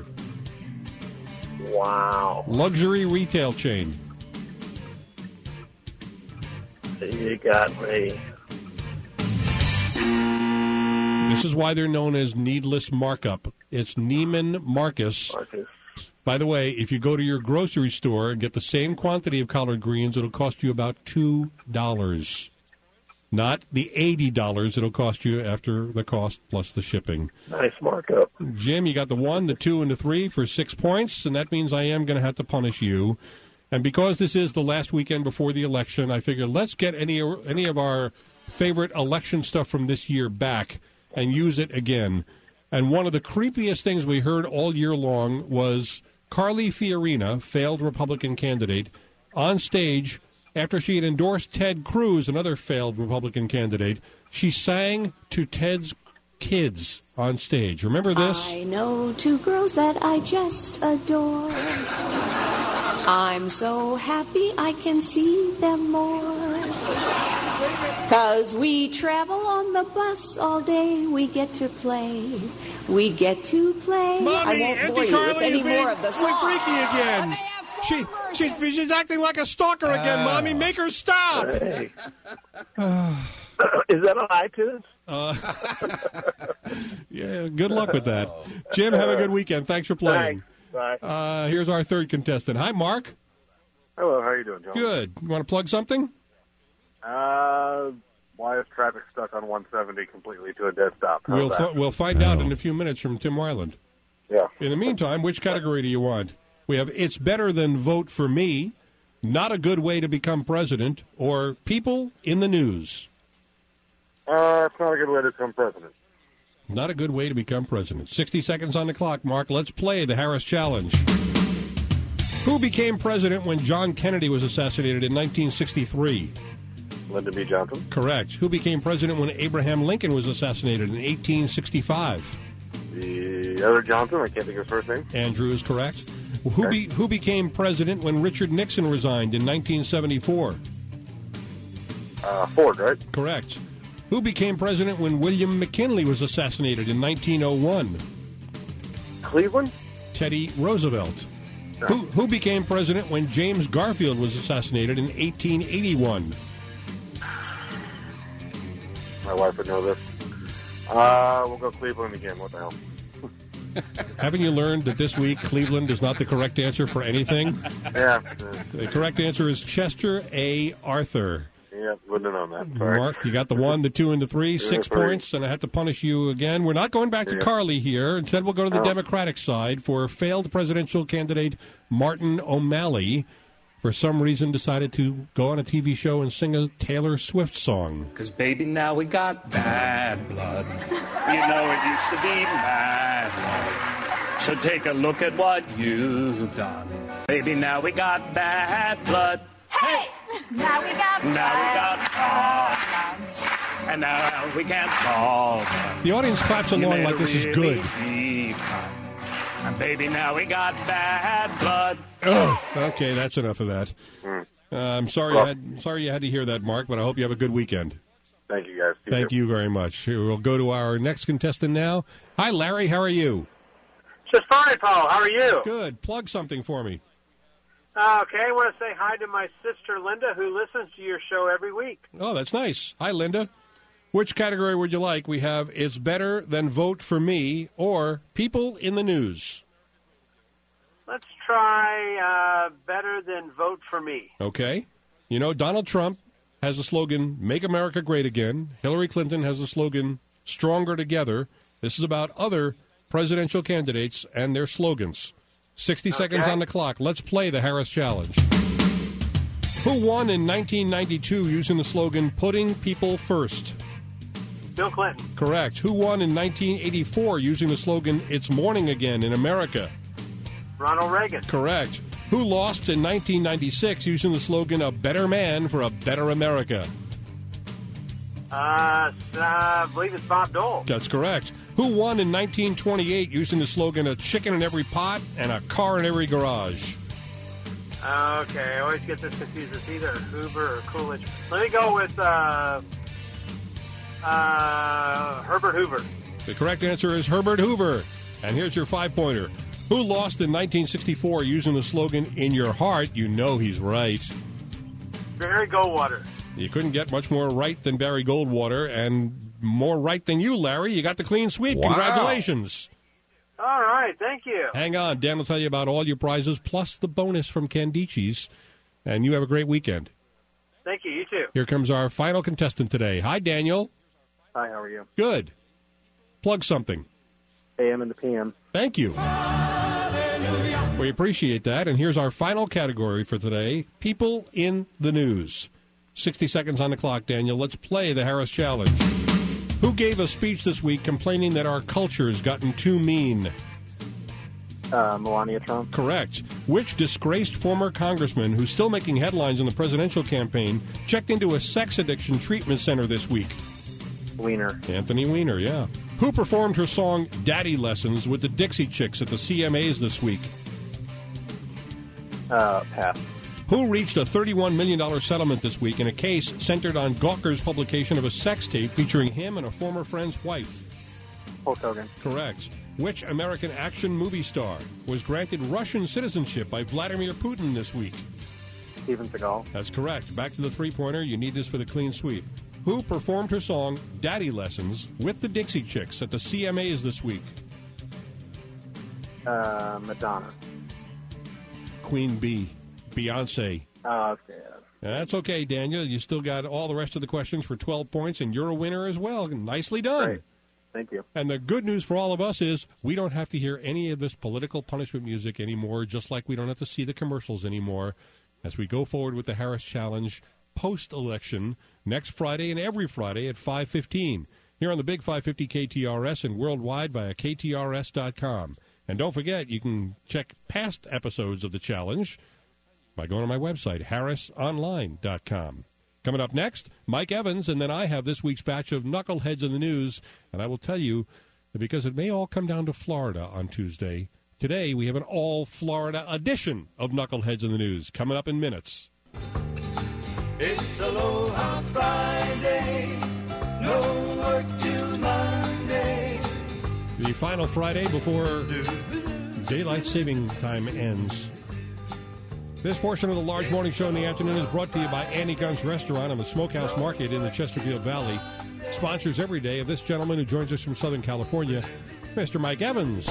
Wow. Luxury retail chain. You got me. This is why they're known as needless markup. It's Neiman Marcus. By the way, if you go to your grocery store and get the same quantity of collard greens, it'll cost you about $2. Not the $80 it'll cost you after the cost plus the shipping. Nice markup. Jim, you got the 1, the 2, and the 3 for 6 points, and that means I am going to have to punish you. And because this is the last weekend before the election, I figured let's get any of our favorite election stuff from this year back and use it again. And one of the creepiest things we heard all year long was Carly Fiorina, failed Republican candidate, on stage after she had endorsed Ted Cruz, another failed Republican candidate. She sang to Ted's kids on stage. Remember this? I know 2 girls that I just adore. I'm so happy I can see them more. 'Cause we travel on the bus all day. We get to play. We get to play. Mommy, I won't Auntie bore you Carly with any is being more of the song. freaky again. She's acting like a stalker again, Mommy. Make her stop. Hey. Is that on iTunes? Yeah, good luck with that. Jim, have a good weekend. Thanks for playing. Thanks. Bye. Here's our third contestant. Hi, Mark. Hello, how are you doing, John? Good. You want to plug something? Why is traffic stuck on 170 completely to a dead stop? How's We'll find out in a few minutes from Tim Weiland. Yeah. In the meantime, which category do you want? We have It's Better Than Vote for Me, Not a Good Way to Become President, or People in the News. It's not a good way to become president. Not a good way to become president. 60 seconds on the clock, Mark. Let's play the Harris Challenge. Who became president when John Kennedy was assassinated in 1963? Lyndon B. Johnson. Correct. Who became president when Abraham Lincoln was assassinated in 1865? The other Johnson, I can't think of his first name. Andrew is correct. Who became president when Richard Nixon resigned in 1974? Ford, right? Correct. Who became president when William McKinley was assassinated in 1901? Cleveland? Teddy Roosevelt. No. Who became president when James Garfield was assassinated in 1881? My wife would know this. We'll go Cleveland again. What the hell? Haven't you learned that this week Cleveland is not the correct answer for anything? Yeah. The correct answer is Chester A. Arthur. Yeah, wouldn't have known that. Sorry. Mark, you got the 1, the 2, and the 3. 2 6 and 3. points, and I have to punish you again. We're not going back to Carly here. Instead, we'll go to the Democratic side for failed presidential candidate Martin O'Malley. For some reason, decided to go on a TV show and sing a Taylor Swift song. 'Cause baby, now we got bad blood. You know it used to be bad blood. So take a look at what you've done. Baby, now we got bad blood. Hey! Now we got problems. And now we can't solve them. The audience claps along like this is good. And baby, now we got bad blood. Oh, okay, that's enough of that. I'm sorry, you had to hear that, Mark, but I hope you have a good weekend. Thank you, guys. Thank you very much. We'll go to our next contestant now. Hi, Larry. How are you? Just fine, Paul. How are you? Good. Plug something for me. Okay, I want to say hi to my sister, Linda, who listens to your show every week. Oh, that's nice. Hi, Linda. Which category would you like? We have It's Better Than Vote for Me or People in the News. Let's try Better Than Vote for Me. Okay. You know, Donald Trump has the slogan, Make America Great Again. Hillary Clinton has the slogan, Stronger Together. This is about other presidential candidates and their slogans. 60 seconds on the clock. Let's play the Harris Challenge. Who won in 1992 using the slogan, Putting People First? Bill Clinton. Correct. Who won in 1984 using the slogan, It's Morning Again in America? Ronald Reagan. Correct. Who lost in 1996 using the slogan, A Better Man for a Better America? I believe it's Bob Dole. That's correct. Who won in 1928 using the slogan, A Chicken in Every Pot and a Car in Every Garage? Okay, I always get this confused. It's either Hoover or Coolidge. Let me go with Herbert Hoover. The correct answer is Herbert Hoover. And here's your 5-pointer. Who lost in 1964 using the slogan, In Your Heart, You Know He's Right? Barry Goldwater. You couldn't get much more right than Barry Goldwater, and more right than you, Larry. You got the clean sweep. Wow. Congratulations. All right, thank you. Hang on. Dan will tell you about all your prizes, plus the bonus from Candici's. And you have a great weekend. Thank you, you too. Here comes our final contestant today. Hi, Daniel. Hi, how are you? Good. Plug something. AM and the PM. Thank you. We appreciate that. And here's our final category for today, People in the News. 60 seconds on the clock, Daniel. Let's play the Harris Challenge. Who gave a speech this week complaining that our culture's gotten too mean? Melania Trump. Correct. Which disgraced former congressman who's still making headlines in the presidential campaign checked into a sex addiction treatment center this week? Weiner. Anthony Weiner, yeah. Who performed her song Daddy Lessons with the Dixie Chicks at the CMAs this week? Pass. Who reached a $31 million settlement this week in a case centered on Gawker's publication of a sex tape featuring him and a former friend's wife? Hulk Hogan. Correct. Which American action movie star was granted Russian citizenship by Vladimir Putin this week? Steven Seagal. That's correct. Back to the three-pointer. You need this for the clean sweep. Who performed her song Daddy Lessons with the Dixie Chicks at the CMAs this week? Madonna. Queen Bee. Beyonce. Okay. That's okay, Daniel. You still got all the rest of the questions for 12 points, and you're a winner as well. Nicely done. Great. Thank you. And the good news for all of us is we don't have to hear any of this political punishment music anymore, just like we don't have to see the commercials anymore as we go forward with the Harris Challenge post-election next Friday and every Friday at 5:15 here on the Big 550 KTRS and worldwide via KTRS.com. And don't forget, you can check past episodes of the challenge by going to my website, harrisonline.com. Coming up next, Mike Evans, and then I have this week's batch of Knuckleheads in the News. And I will tell you that because it may all come down to Florida on Tuesday, today we have an all-Florida edition of Knuckleheads in the News coming up in minutes. It's Aloha Friday, no work till Monday. The final Friday before daylight saving time ends. This portion of the Large Morning Show in the afternoon is brought to you by Annie Gunn's Restaurant on the Smokehouse Market in the Chesterfield Valley. Sponsors every day of this gentleman who joins us from Southern California, Mr. Mike Evans.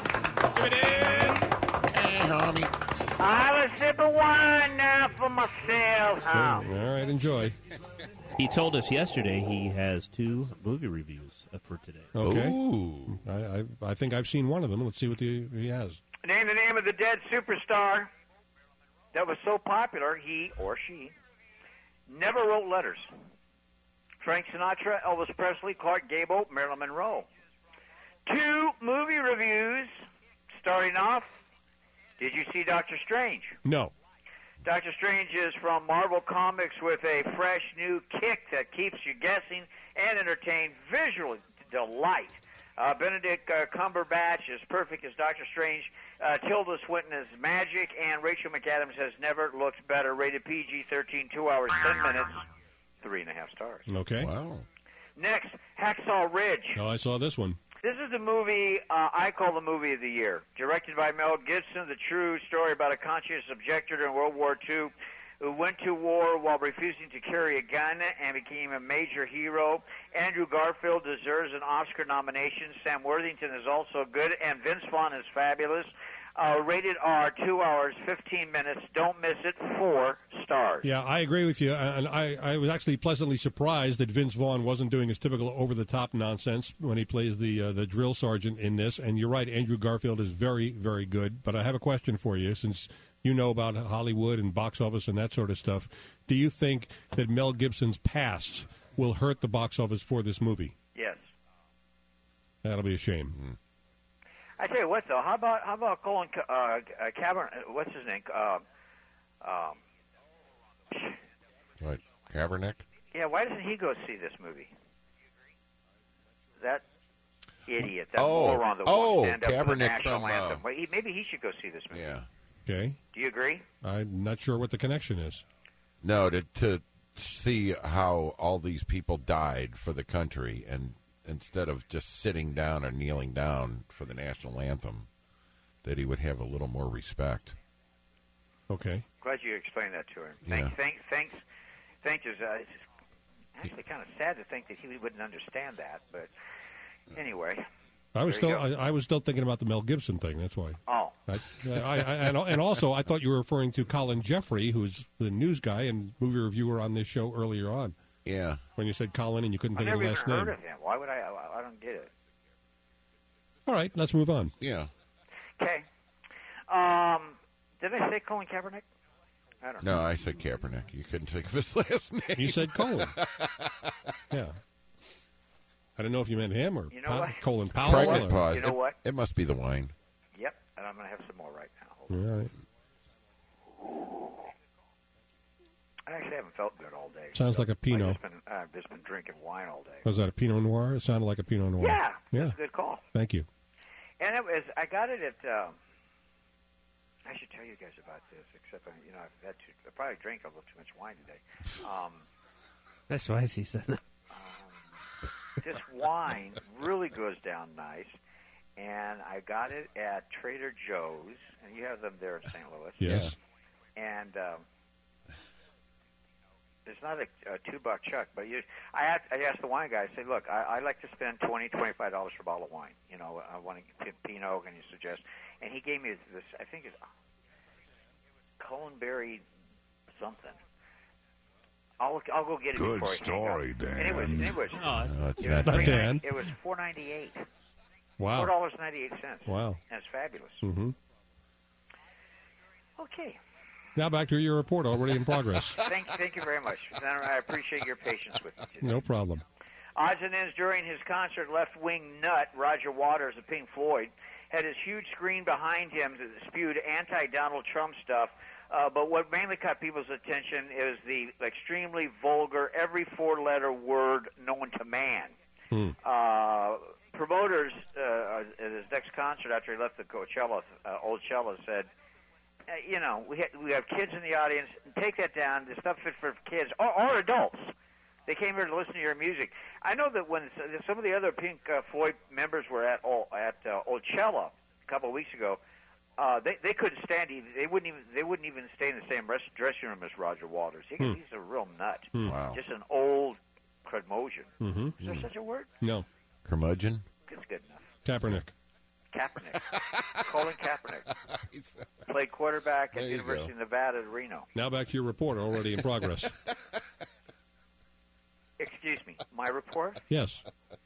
Hey, homie. I'll have a sip of wine now for myself. All right, enjoy. He told us yesterday he has 2 movie reviews for today. Okay. Ooh. I think I've seen one of them. Let's see what he has. Name the name of the dead superstar that was so popular he or she never wrote letters. Frank Sinatra, Elvis Presley, Clark Gable, Marilyn Monroe. 2 movie reviews. Starting off, did you see Doctor Strange? No. Doctor Strange is from Marvel Comics with a fresh new kick that keeps you guessing and entertained. Visual delight. Benedict Cumberbatch is perfect as Doctor Strange. Tilda Swinton is magic, and Rachel McAdams has never looked better. Rated PG-13, 2 hours, 10 minutes, 3.5 stars. Okay. Wow. Next, Hacksaw Ridge. Oh, I saw this one. This is the movie I call the movie of the year. Directed by Mel Gibson, the true story about a conscientious objector during World War II who went to war while refusing to carry a gun and became a major hero. Andrew Garfield deserves an Oscar nomination. Sam Worthington is also good, and Vince Vaughn is fabulous. Rated R, 2 hours, 15 minutes. Don't miss it. 4 stars. Yeah, I agree with you, and I was actually pleasantly surprised that Vince Vaughn wasn't doing his typical over-the-top nonsense when he plays the drill sergeant in this. And you're right, Andrew Garfield is very, very good. But I have a question for you, since you know about Hollywood and box office and that sort of stuff. Do you think that Mel Gibson's past will hurt the box office for this movie? Yes. That'll be a shame. I tell you what, though, how about Colin Kaepernick? What's his name? What, Kaepernick? Yeah, why doesn't he go see this movie? That idiot, that Oh, moron that oh, won't stand up for the Kaepernick national from, anthem. Well, maybe he should go see this movie. Yeah. Okay. Do you agree? I'm not sure what the connection is. No, to see how all these people died for the country, and instead of just sitting down or kneeling down for the national anthem, that he would have a little more respect. Okay. Glad you explained that to him. Yeah. Thanks. It's actually kind of sad to think that he wouldn't understand that, but anyway. I was still thinking about the Mel Gibson thing. That's why. Oh. And also, I thought you were referring to Colin Jeffrey, who's the news guy and movie reviewer on this show earlier on. Yeah. When you said Colin and you couldn't I think of never the last even name. heard of him. Why would I don't get it. All right, let's move on. Yeah. Okay. Did I say Colin Kaepernick? I don't know. No, I said Kaepernick. You couldn't think of his last name. You said Colin. Yeah. I don't know if you meant him or You know what? Colin Powell. Pregnant or- pause. You know what? It must be the wine. Yep, and I'm going to have some more right now. All right. I actually haven't felt good all day. Sounds like a Pinot. I've just been drinking wine all day. Was that a Pinot Noir? It sounded like a Pinot Noir. Yeah, Yeah. that's a good call. Thank you. And I got it at. I should tell you guys about this, except I probably drank a little too much wine today. That's why she said that. This wine really goes down nice, and I got it at Trader Joe's, and you have them there in St. Louis. Yes. And it's not a $2 chuck, but I asked the wine guy. I said, "Look, I like to spend $20, $25 for a bottle of wine. You know, I want to get Pinot, and you suggest." And he gave me this. I think it's Cullenberry something. I'll go get it. Good before story, I hang up. Dan. And it was it's not Dan. It was $4.98. Wow. $4.98. Wow. That's fabulous. Mm-hmm. Okay. Now back to your report, already in progress. Thank you very much. I appreciate your patience with me today. No problem. Odds and ends during his concert, left-wing nut Roger Waters of Pink Floyd had his huge screen behind him that spewed anti-Donald Trump stuff. But what mainly caught people's attention is the extremely vulgar, every four-letter word known to man. Promoters at his next concert after he left the Coachella, Old Cella, said, we have kids in the audience. Take that down. The stuff fit for kids or adults. They came here to listen to your music. I know that when some of the other Pink Floyd members were at Oldchella a couple of weeks ago, they couldn't stand. They wouldn't even stay in the same dressing room as Roger Waters. He's a real nut. Wow. Just an old curmudgeon. Mm-hmm. Is there such a word? No. Curmudgeon? It's good enough. Kaepernick. Colin Kaepernick. Played quarterback at There you University go. of Nevada at Reno. Now back to your report, already in progress. Excuse me, my report? Yes.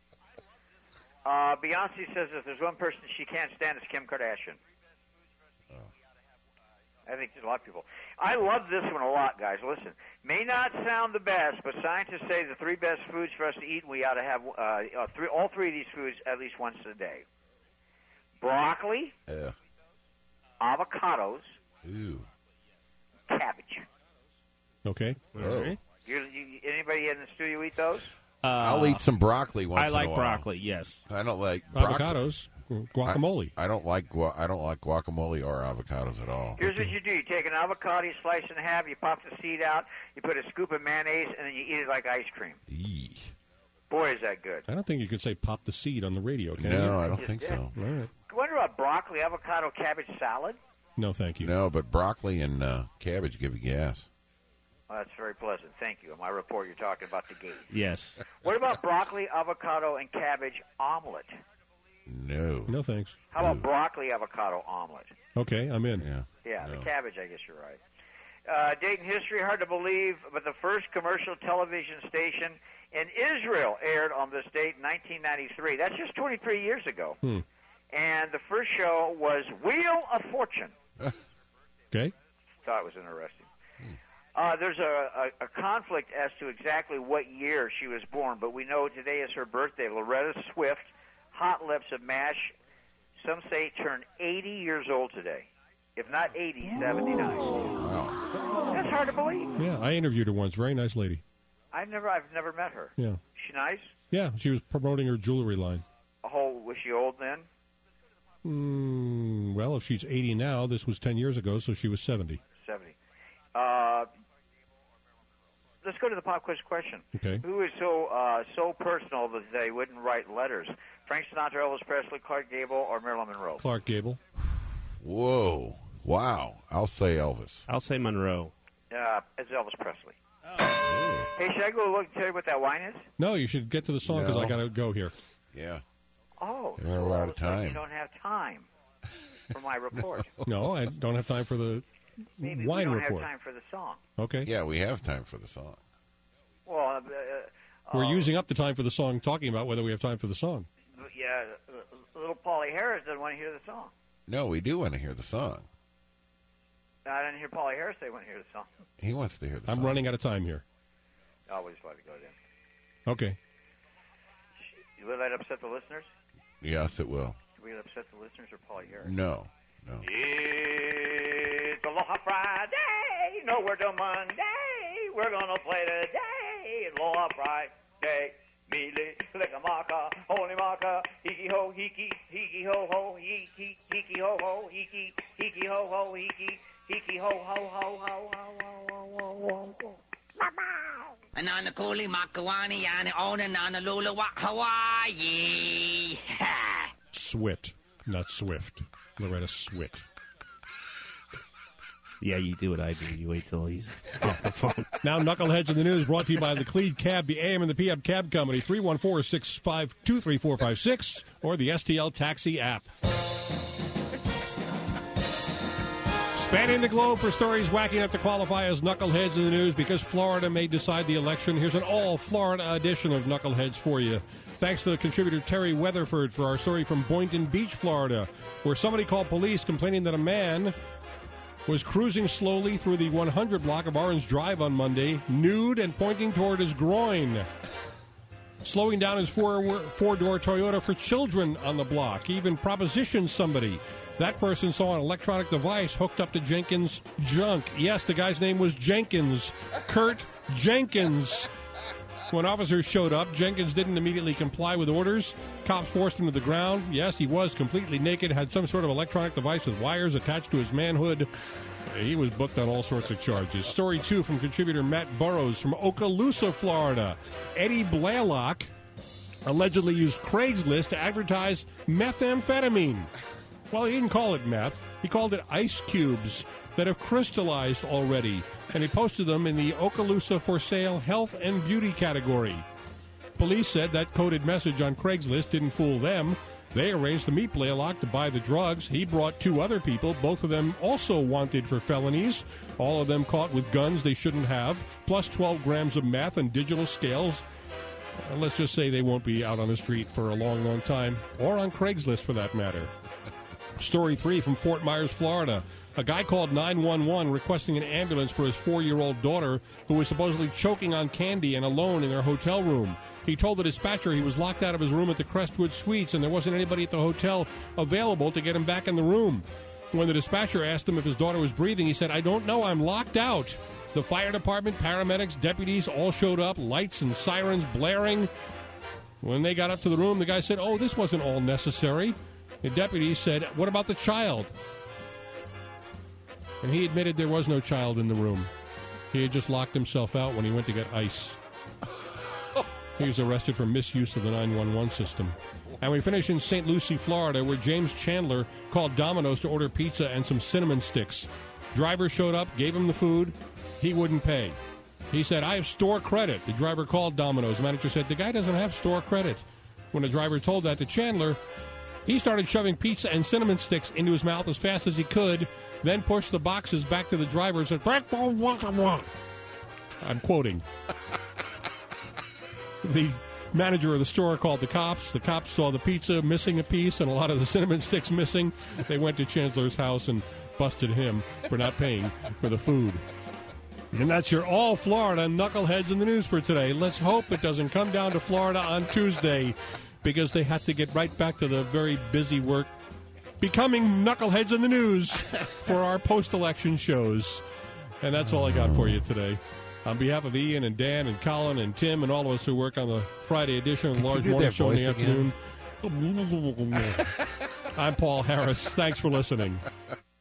Beyonce says if there's one person she can't stand, it's Kim Kardashian. I think there's a lot of people. I love this one a lot, guys. Listen, may not sound the best, but scientists say the three best foods for us to eat, we ought to have all three of these foods at least once a day. Broccoli, avocados, cabbage. Okay. Oh. Anybody in the studio eat those? I'll eat some broccoli once I in like a while. broccoli, yes. I don't like Avocados, guacamole. I don't like guacamole or avocados at all. Here's what you do. You take an avocado, you slice it in half, you pop the seed out, you put a scoop of mayonnaise, and then you eat it like ice cream. Eee. Boy, is that good. I don't think you could say pop the seed on the radio, can you? No, I don't think so. All right. What about broccoli, avocado, cabbage salad? No, thank you. No, but broccoli and cabbage give you gas. Well, that's very pleasant. Thank you. In my report, you're talking about the gate. Yes. What about broccoli, avocado, and cabbage omelet? No. No thanks. How about broccoli avocado omelet? Okay, I'm in. Yeah, the cabbage, I guess you're right. Date in history, hard to believe, but the first commercial television station in Israel aired on this date in 1993. That's just 23 years ago. And the first show was Wheel of Fortune. Okay. Thought it was interesting. There's a conflict as to exactly what year she was born, but we know today is her birthday. Loretta Swift, Hot Lips of MASH, some say turned 80 years old today. If not 80, 79. Wow. That's hard to believe. Yeah, I interviewed her once. Very nice lady. I've never met her. Yeah. She nice? Yeah, she was promoting her jewelry line. Oh, was she old then? Well, if she's 80 now, this was 10 years ago, so she was 70. 70. Let's go to the pop quiz question. Okay. Who is so personal that they wouldn't write letters? Frank Sinatra, Elvis Presley, Clark Gable, or Marilyn Monroe? Clark Gable. Whoa. Wow. I'll say Elvis. I'll say Monroe. It's Elvis Presley. Oh. Hey, should I go look and tell you what that wine is? No, you should get to the song because I got to go here. Yeah. Oh. You're out of time. You don't have time for my report. No, I don't have time for the Maybe wine we don't report. have time for the song. Okay. Yeah, we have time for the song. Well, we're using up the time for the song, talking about whether we have time for the song. Yeah, little Paulie Harris doesn't want to hear the song. No, we do want to hear the song. I didn't hear Paulie Harris say he wanted to hear the song. He wants to hear the song. I'm running out of time here. I'll always let it go then. Okay. Will that upset the listeners? Yes, it will. Will it upset the listeners or Paulie Harris? No. It's Aloha Friday, nowhere till Monday. We're gonna play today. Aloha Friday. Mele, Likamaka, Holy Maka, Hiki Ho, Hiki, Hiki Ho Ho, Hiki, Hiki Ho Ho, Hiki, Hiki Ho Ho, Hiki, Hiki Ho Ho Ho Ho Ho Ho. Anana Kuli Makawani and Onanana Lula Hawaii. Swit, not Swift. Loretta Swit. Yeah, you do what I do. You wait till he's off the phone. Now, Knuckleheads in the News, brought to you by the Clede Cab, the AM and the PM Cab Company, 314-652-3456, or the STL Taxi app. Spanning the globe for stories wacky enough to qualify as Knuckleheads in the News because Florida may decide the election. Here's an all-Florida edition of Knuckleheads for you. Thanks to the contributor Terry Weatherford for our story from Boynton Beach, Florida, where somebody called police complaining that a man was cruising slowly through the 100 block of Orange Drive on Monday, nude and pointing toward his groin, slowing down his four-door Toyota for children on the block. He even propositioned somebody. That person saw an electronic device hooked up to Jenkins' junk. Yes, the guy's name was Jenkins. Kurt Jenkins. When officers showed up, Jenkins didn't immediately comply with orders. Cops forced him to the ground. Yes, he was completely naked, had some sort of electronic device with wires attached to his manhood. He was booked on all sorts of charges. Story 2 from contributor Matt Burrows from Okaloosa, Florida. Eddie Blaylock allegedly used Craigslist to advertise methamphetamine. Well, he didn't call it meth. He called it ice cubes that have crystallized already, and he posted them in the Okaloosa for sale health and beauty category. Police said that coded message on Craigslist didn't fool them. They arranged to meet Blaylock to buy the drugs. He brought 2 other people, both of them also wanted for felonies, all of them caught with guns they shouldn't have, plus 12 grams of meth and digital scales. Let's just say they won't be out on the street for a long, long time, or on Craigslist for that matter. Story 3 from Fort Myers, Florida. A guy called 911 requesting an ambulance for his 4-year-old daughter who was supposedly choking on candy and alone in their hotel room. He told the dispatcher he was locked out of his room at the Crestwood Suites and there wasn't anybody at the hotel available to get him back in the room. When the dispatcher asked him if his daughter was breathing, he said, "I don't know, I'm locked out." The fire department, paramedics, deputies all showed up, lights and sirens blaring. When they got up to the room, the guy said, "Oh, this wasn't all necessary." The deputies said, "What about the child?" And he admitted there was no child in the room. He had just locked himself out when he went to get ice. He was arrested for misuse of the 911 system. And we finish in St. Lucie, Florida, where James Chandler called Domino's to order pizza and some cinnamon sticks. Driver showed up, gave him the food. He wouldn't pay. He said, "I have store credit." The driver called Domino's. The manager said, "The guy doesn't have store credit." When the driver told that to Chandler, He started shoving pizza and cinnamon sticks into his mouth as fast as he could, then pushed the boxes back to the driver and said, I'm quoting. The manager of the store called the cops. The cops saw the pizza missing a piece and a lot of the cinnamon sticks missing. They went to Chandler's house and busted him for not paying for the food. And that's your all Florida knuckleheads in the news for today. Let's hope it doesn't come down to Florida on Tuesday, because they have to get right back to the very busy work becoming knuckleheads in the news for our post-election shows. And that's all I got for you today. On behalf of Ian and Dan and Colin and Tim and all of us who work on the Friday edition of the Large Morning Show in the afternoon, I'm Paul Harris. Thanks for listening.